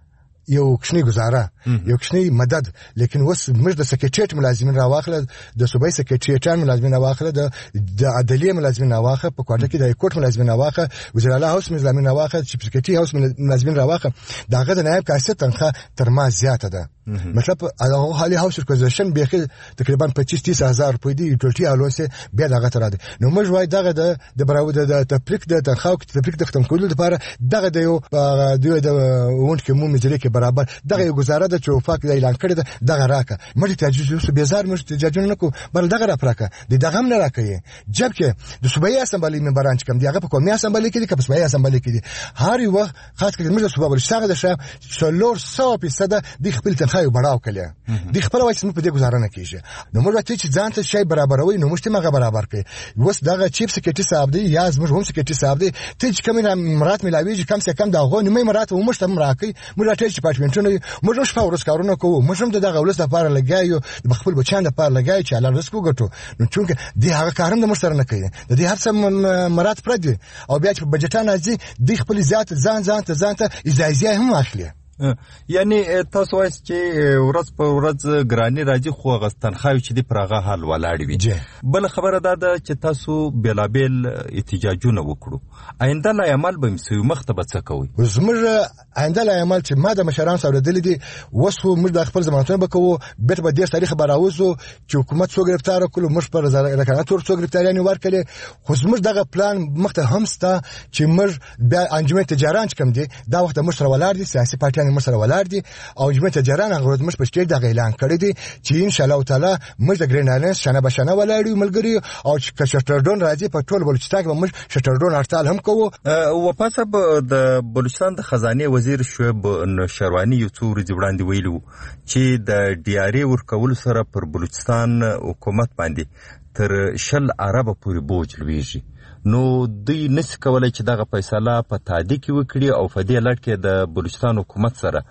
یو کښنی گزاره یو کښنی مدد، لیکن اوس موږ د سکریټریټ ملازمین راواخله، د صوبایي سکریټریټان ملازمین راواخله، د د عدلیه ملازمین راواخله، په کوټه کې د کوټ ملازمین راواخله، وزیر اعلی هاوس ملازمین راواخله، چیف سکریټری هاوس ملازمین راواخله. داغه د نائب کاسه تنخواه تر ما زیاته ده. مطلب هغه حالي هاوس ریکوزیشن به تقریبا پچیس تیس هزار روپۍ دی ټولټي الوسه بیا دغه تر ده. نو موږ وای دغه د د براو د تفریق د تنخواه تفریق د ختم کولو لپاره دغه د یو د وونټ کې مو مجری کې برابر دغه یو گزاره د چوفاک د اعلان کړی دغه راکه مړي تجهیز بیزار مړي تجهیز نه کو بل دغه را پراکه د دغه هم نه راکې جبکه د صوبایي اسمبلی ممبران چې کوم دی هغه په قومي اسمبلی کې دي که صوبایي اسمبلی کې دي هر یو وخت خاص کړي موږ د صوبایي بلشتاغ د شه څلور سوه فیصد د خپل تنخواه بڑاو کړي د خپل وایي چې په دې گزاره نه کیږي. نو موږ ته چې ځان ته شی برابروي نو موږ ته مغه برابر کړي. وس دغه چیف سکریټری صاحب دی یا موږ هم سکریټری صاحب دی ته چې کوم مرات ملاویږي کم څه کم دغه نیمه مرات و موږ ته مراکې موږ راټیټ ډپارټمنټونه موږ هم شپه ورځ کارونه کوو، موږ هم دغه ولس لپاره لګایو، د خپل بچیان لپاره لګایو چې الله رزق وګټو. نو چونکه د هغه کارم د موږ سره نه کوي، د دې هر څه مرات پردي او بیا چې بجټان راځي د خپل ذات ځان ځان ته ځان ته اجازه هم اخلي. یعنی تاسو وایي چې ورځ په ورځ ګرانی راځي خو غستان خاوي چې دی پرغه حل ولاړ وي. بل خبره دا ده چې تاسو بیلابل احتجاجونه وکړو، آینده لا عمل به مسوي مختبه څه کوي؟ زموږ آینده لا عمل چې ما د مشران سره دلی دي وسو موږ د خپل ضمانتونه بکوو بیت به ډیر تاریخ براوزو چې حکومت څو گرفتار کړو موږ پر رکناتور څو گرفتاریان ورکړي. خو زموږ دغه پلان مخته هم ستا چې موږ بیا انجمن تجاران چې کوم دي دا وخت موږ سره ولاړ دي، سیاسي پارټیان موږ سره ولاړ دي او انجمن تجاران هغه موږ په سټیټ دغه اعلان کړی دي چې ان شاء الله تعالی موږ د ګرین الانس شنه بشنه ولاړ یو ملګری او چې شټردون راځي په ټول بلوچستان کې موږ شټردون هړتال هم کوو. او پاسه د بلوچستان د خزانه وزیر شعیب نشروانی یو څو ورځې وړاندې ویلو چې د ډي ار ای ورکول سره پر بلوچستان حکومت باندې تر شل عربه پورې بوج لويږي. نو دوی نس کولای چې دغه فیصله په تادی کې وکړي او په دې لړ کې د بلوچستان حکومت سره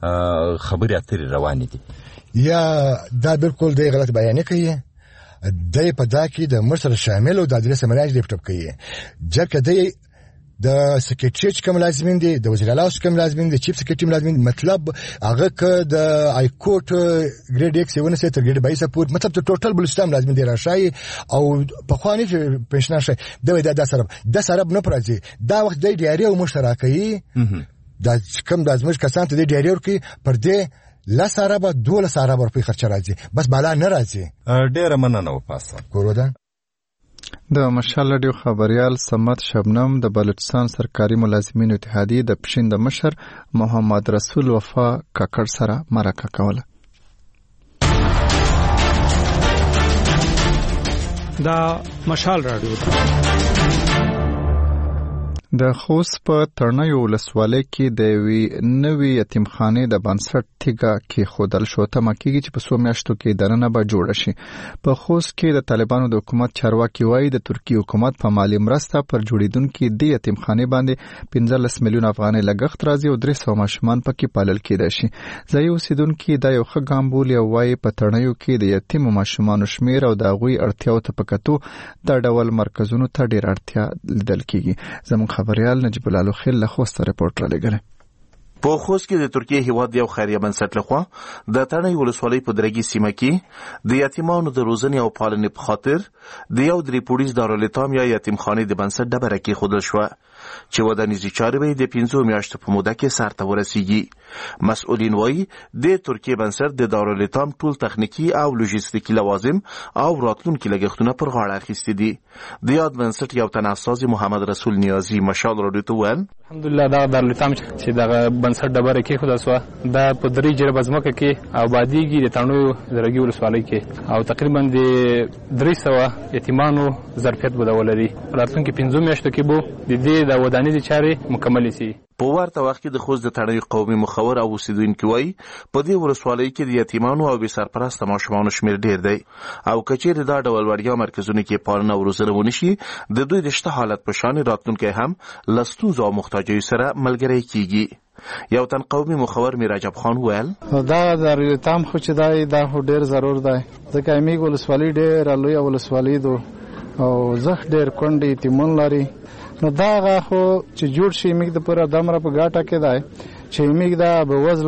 خبرې اترې روانې دي. یا دا بالکل دی غلط بیان کوي، دای په دا کې د مصر شامل او د ادرس مراج لیپټاپ کوي ځکه دی د سکریټری کوم لازمین دي، د وزیر اعلی کوم لازمین دي، چیف سکریټری لازمین. مطلب هغه ک د ای کوټ ګریډ ایکس یو نه سي تر ګریډ بایس پور مطلب ته ټوټل بلوچستان لازم دي راشي او په خواني پېښنه شي د د سره د سره نه پرځي دا وخت د ډیاري او مشترکي د کوم د ازمش کسان ته د ډیاري ورکی پر دې لاس عربه دوله عربه په خرچ راځي بس بالا نه راځي. ډیره مننه و پاسه کورودا. د مشال رادیو خبريال سمت شبنم د بلوچستان سرکاري ملازمینو اتحادیه د پښین د مشر محمد رسول وفا کاکړ سره مرکه کوله. دا مشال رادیو د خوست په ترنیو ولسوالۍ کې د وی نوې یتیمخانې د بنسټ تیګه کې خودل شو ته مکیږي چې په سو میاشتو کې دننه به جوړ شي. په خوست کې د طالبانو د حکومت چارواکي وایي د ترکی حکومت په مالی مرسته پر جوړیدونکو د یتیمخانې باندې پنځلس میلیون افغانۍ لګښت راځي او درې سوه ماشومان پکې پالل کېدای شي. ځای اوسیدونکو دا یو ښه ګام بولي او وایي په ترنیو کې د یتیم ماشومانو شمیر او د هغوی اړتیاو ته پکتو د ډول مرکزونو ته ډیر اړتیا لیدل کېږي. زموږ خبريال نجیب الله خل له خوست رپورټ را لګره. په خوست کې د ترکیه هیواد یو خیریه بنسټ لخوا د تڼۍ ولسوالۍ په درګي سیمه کې د یتیمانو د روزنې او پالنې په خاطر د یو درې پولیس دارالایتام یا یتیمخانې د بنسټ ډبره کېښودل شوه چې ودانیزي چارې به د پنځو میاشتو په موده کې سرته ورسیږي. مسؤلین وایي د ترکیه بنسټ د دارالایتام ټول تخنیکي او لوژیستیکي لوازم او راتلونکي لګښتونه پر غاړه اخیستي دي. د یاد بنسټ یو تن استازي محمد رسول نیازي مشال رادیو ته وویل الحمدلله دا دارالایتام چې دغه بنسټ ډبره کېښودل شوه دا په درې جربه ځمکه کې آبادیږي د تڼیو درګي ولسوالۍ کې او تقریبا د درې سوه یتیمانو ظرفیت به ولري. راتلونکي پنځو میاشتو کې به د دې د ودانیزي چارې مکمل شي. په ورته وخت کې د خوست د تڼۍ قومي مخور او اوسیدونکي وایي په دې ولسوالۍ کې د یتیمانو او بې سرپرسته ماشومانو شمېر ډېر دی او که چیرې دا ډول وړیا مرکزونو کې پالنه او روزنه ونه شي د دوی د شته حالت په شان راتلونکی هم له ستونزو او محتاجیو سره ملګری کېږي. یو تن قومي مخور میراجب خان ویل دا دارالایتام خو چې دی دا خو ډېر ضرور دی ځکه امیږ ولسوالۍ ډېره لویه ولسوالۍ ده او زخ ډېر کونډې یتیمان لري. نو دا هغه خو چې جوړ شي موږ د پوره دمره په ګاټه کې دی چې موږ دا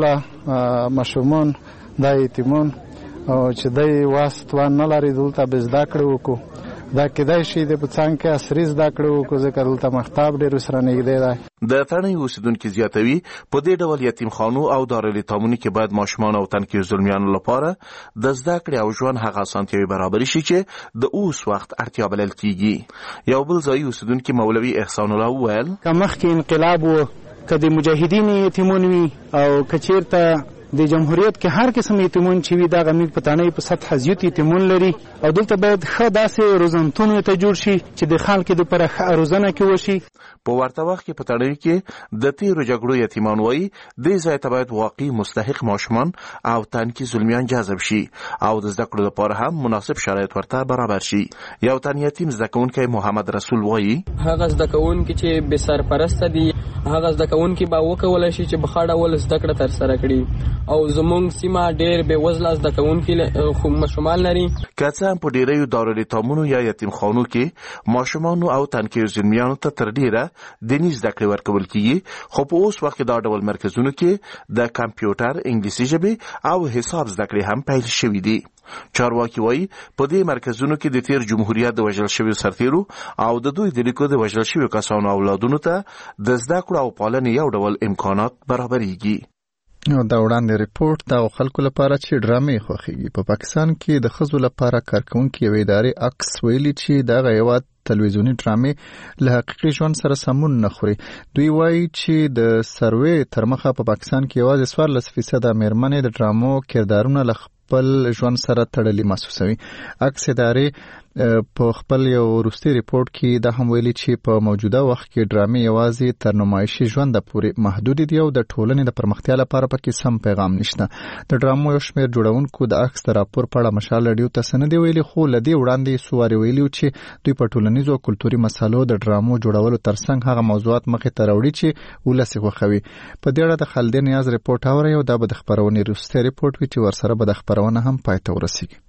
بېوزله ماشومان دا یتیمان او چې دی واسط وان نه لري دلته به زده کړې وکړو دا کېدای شي د په څنګ کې عصري زده کړې وکړو ځکه دلته مکتب ډېر ورسره نږدې دی. د تڼۍ اوسېدونکي زیاتوي په دې ډول یتیمخانو او دارالایتامونو کې باید ماشومان او تنکي زلمیانو لپاره د زده کړې او ژوند هغه اسانتیاوې برابرې شي چې د اوس وخت اړتیا بلل کېږي. یو بل ځایي اوسېدونکي مولوي احسان الله وویل که مخکې انقلاب و که د مجاهدین یتیمون وي او که چېرته د جمهوریت کې هر قسم یتیمون چې وي دغه موږ په تڼۍ په سطح زیات یتیمون لري او دلته باید ښه داسې روزنتونو ته جوړ شي چې د خلکو دپاره ښه روزنه کې وشي. په ورته وخت کې په تڼۍ کې د تیرو جګړو یتیمان وایي دې ځای ته باید واقعي مستحق ماشومان او تنکي زلمیان جذب شي او د زده کړو لپاره هم مناسب شرایط ورته برابر شي. یو تن یتیم زده کوونکی محمد رسول وایي هغه زده کوونکي چې بې سرپرسته دي هغه زده کوونکي به وکولی شي چې په ښه ډول زده کړه ترسره کړي او زمونږ سیمه ډېر بېوزله زده کوونکي ماشومان لري. که څه هم په ډېریو دارالایتامونو یا یتیمخانو کې ماشومانو او تنکیو زلمیانو ته تر ډېره دیني زده کړې ورکول کېږي خو په اوس وخت کې دا ډول مرکزونو کې د کمپیوټر انګلیسي ژبې او حساب زده کړې هم پیل شوي دي. چارواکي وایي په دې مرکزونو کې د تیر جمهوریت د وژل شویو سرتیرو او د دوی د لیکو د وژل شویو کسانو اولادونو ته د زده کړو او پالنې یو ډول امکانات برابرېږي. او دا وړاندې ریپورت د خلکو لپاره چې ډرامې خوښيږي. په پاکستان کې د ښځو لپاره کارکونکي یوې ادارې عکس ویلي چې دغه هیواد تلویزیونی ډرامې له حقیقي ژوند سره سمون نه خوري. دوی وایي چې د سروې تر مخه په پاکستان کې یوازې څوارلس فیصده مېرمنې د ډرامو کردارونه له خپل ژوند سره تړلي محسوسوي. عکس ادارې په خپل یو وروستي ریپورت کې دا هم ویلي چې په موجوده وخت کې ډرامې یوازې تر نمایشي ژونده پورې محدود دي او د ټولنې د پرمختیا لپاره پکې سم پیغام نشته. د ډرامو یو شمېر جوړونکو د عکس د راپور په اړه مشال رادیو ته څه نه دي ویلي خو له دې وړاندې څو وارې ویلي چې دوی په ټولنیزو او کلتوري مسالو د ډرامو جوړولو ترڅنګ هغه موضوعات مخې ته راوړي چې ولس یې خوښوي. په دې اړه د خالد نیاز ریپورټ اورئ او دا به د خپرونې وروستی ریپورټ وي چې ورسره به د خپرونه هم پای ته ورسیږي.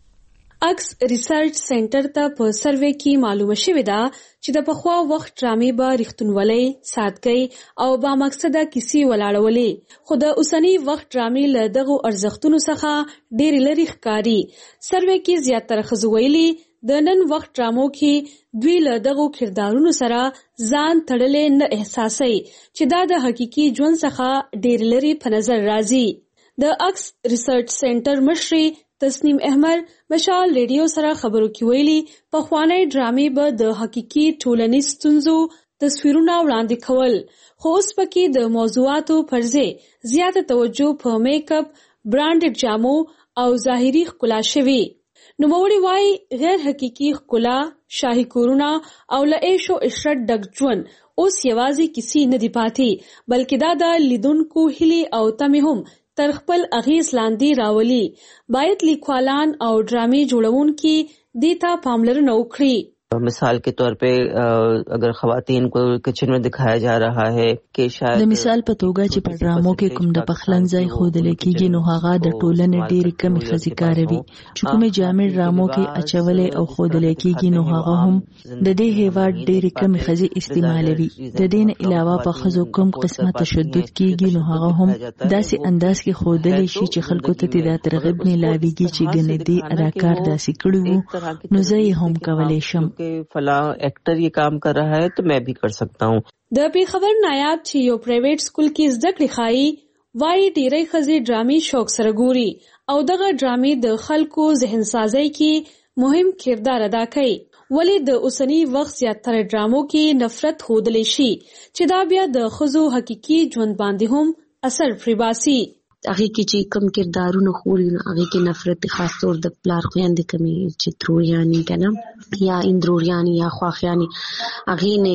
اکس ریسرچ سنټر ته په سروې کې معلومه شوې ده چې د پخوا وخت ډرامې به رښتونولۍ، سادګۍ او با مقصده کیسې ولاړولې خو د اوسنی وخت ډرامې له دغو ارزښتونو څخه ډېرې لرې ښکاري. سروې کې زیاتره ښځو ویلي د نن وخت ډرامو کې دوی له دغو کردارونو سره ځان تړلې نه احساسوي چې دا د حقیقي ژوند څخه ډېر لرې په نظر راځي. د اکس ریسرچ سنټر مشري تسنیم احمد مشال ریډیو سره خبرو کې ویلي پخوانۍ ډرامې به د حقیقي ټولنیز ستونزو تصویرونه وړاندې کول خو اوس پکې د موضوعاتو پر ځای زیاته توجه په میک اپ، برانډډ جامو او ظاهري ښکلا شوې. نوموړي وایي غیر حقیقي ښکلا، شاهي کورونه او له عیش و عشرت ډک ژوند اوس یوازې کیسې نه دي پاتې بلکې دا د لیدونکو هیلې او تمې هم تر خپل اغیز لاندې راولي. باید لیکوالان او ډرامې جوړونکي دې ته پاملرنه وکړي. مثال के तौर पे अगर खवातीन को किचन में दिखाया जा रहा है कि शायद د مثال په توګه چې په ډرامو کې کوم د پخلنځای ښودل کېږي نو هغه د ټولنې ډېرې کمې ښځې کاروي چې کومې جامې ډرامو کې اچولې او ښودل کېږي نو هغه هم د دې هیواد ډېرې کمې ښځې استعمالوي. د دې نه علاوه په ښځو کوم قسمه تشدد کېږي نو هغه هم داسې انداز کې ښودلی شي چې خلکو ته د ترغیب میلاویږي چې ګنې دې اداکار داسې کړي وو نو زه یې هم کولی شم فلاں ایکٹر یہ کام کر رہا ہے تو میں بھی کر سکتا ہوں. د پیښور نایاب چې یو پرایویټ سکول کې زده کړې ښایي وایي ډېری ښځې ډرامې شوق سره ګوري او دغه ډرامې د خلکو ذهن سازۍ کې مهم کردار ادا کوي. ولې د اوسنی وخت زیاتره ډرامو کې نفرت ښودلی شي چې دا بیا د ښځو حقیقي ژوند باندې هم اثر پرې باسي. هغه کې چې کم کردارونه خوري نو هغه کې نفرت خاص طور د پلار خويندې کمی چې تروریانی کنه یا اندروریانی یا خواخیانی هغه نه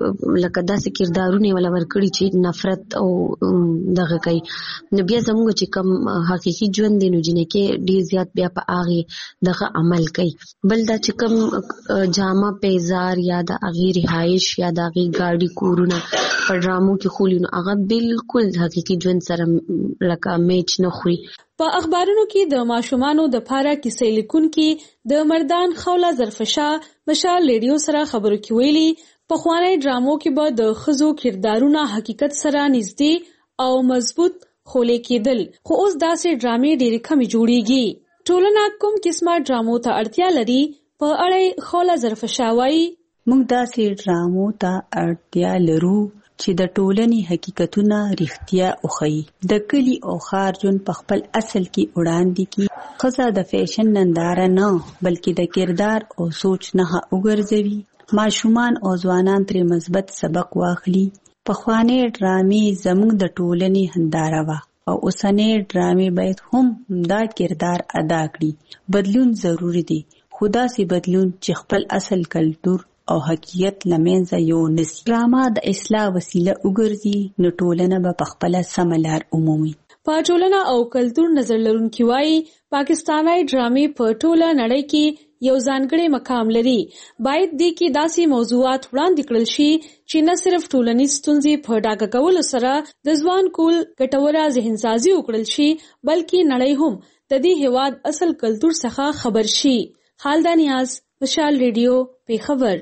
لکه داسې کردارونه ولا ورکړي چې نفرت او دغه کوي. نو بیا زموږ چې کم حقيقي ژوند دی نو جنې کې ډیر زیات بیا په هغه دغه عمل کوي. بل دا چې کم جامه پیزار یا د هغه رهایش یا د هغه ګاډي کورونه په ډرامو کې خولي نو هغه بالکل حقيقي ژوند سره لکه میچ نه خوري. په اخبارونو کې د ماشومانو د پاره کیسې لیکونکي د مردان خوله ظرفشاه مشال ریډیو سره خبرو کې ویلي پخوانۍ ډرامو کې به د ښځو کردارونه حقیقت سره نږدې او مضبوط خولې کېدل، خو اوس داسې ډرامې ډېرې کمې جوړیږي. ټولنه کوم قسمه ډرامو ته اړتیا لري؟ په اړه خوله ظرفشا وایي موږ داسې ډرامو ته اړتیا لرو چې د ټولنې حقیقتونه رښتیا وښيي، د کلي او ښار ژوند په خپل اصل کې وړاندې کړي. ښځه د فیشن ننداره نه بلکې د کردار او سوچ نه وګرځوي. ماشومان او ځوانان ترې مثبت سبق واخلي. پخوانۍ ډرامې زموږ د ټولنې هنداره وه او اوسنۍ ډرامې باید هم دا کردار ادا کړي. بدلون ضروري دی، خو داسې بدلون چې خپل اصل کلتور او حقیقت لمنځه یو نسی. ډرامه د اصلاح وسیله وګرځي نو ټولنه به په خپله سمه لار ومومي. په ټولنه او کلتور نظر لرونکي وایي پاکستاني ډرامې په ټوله نړۍ کې یو ځانګړی مقام لري. باید دې کې داسې موضوعات وړاندې کړل شي چې نه صرف ټولنیز ستونزې په ډاګه کولو سره د ځوان کول ګټوره ذهنسازي وکړل شي، بلکې نړۍ هم د دې هیواد اصل کلتور څخه خبر شي. خالده نیاز، مشال ریډیو، پیښور.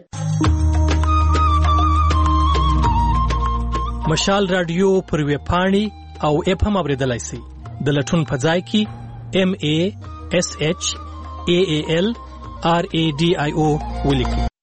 مشال رادیو پر ویب پاڼې او اپ هم اوریدلای شئ. د لټون په ځای کې ایم ای اس ایچ ای ای ال آر ای ډي آی او ولیکئ.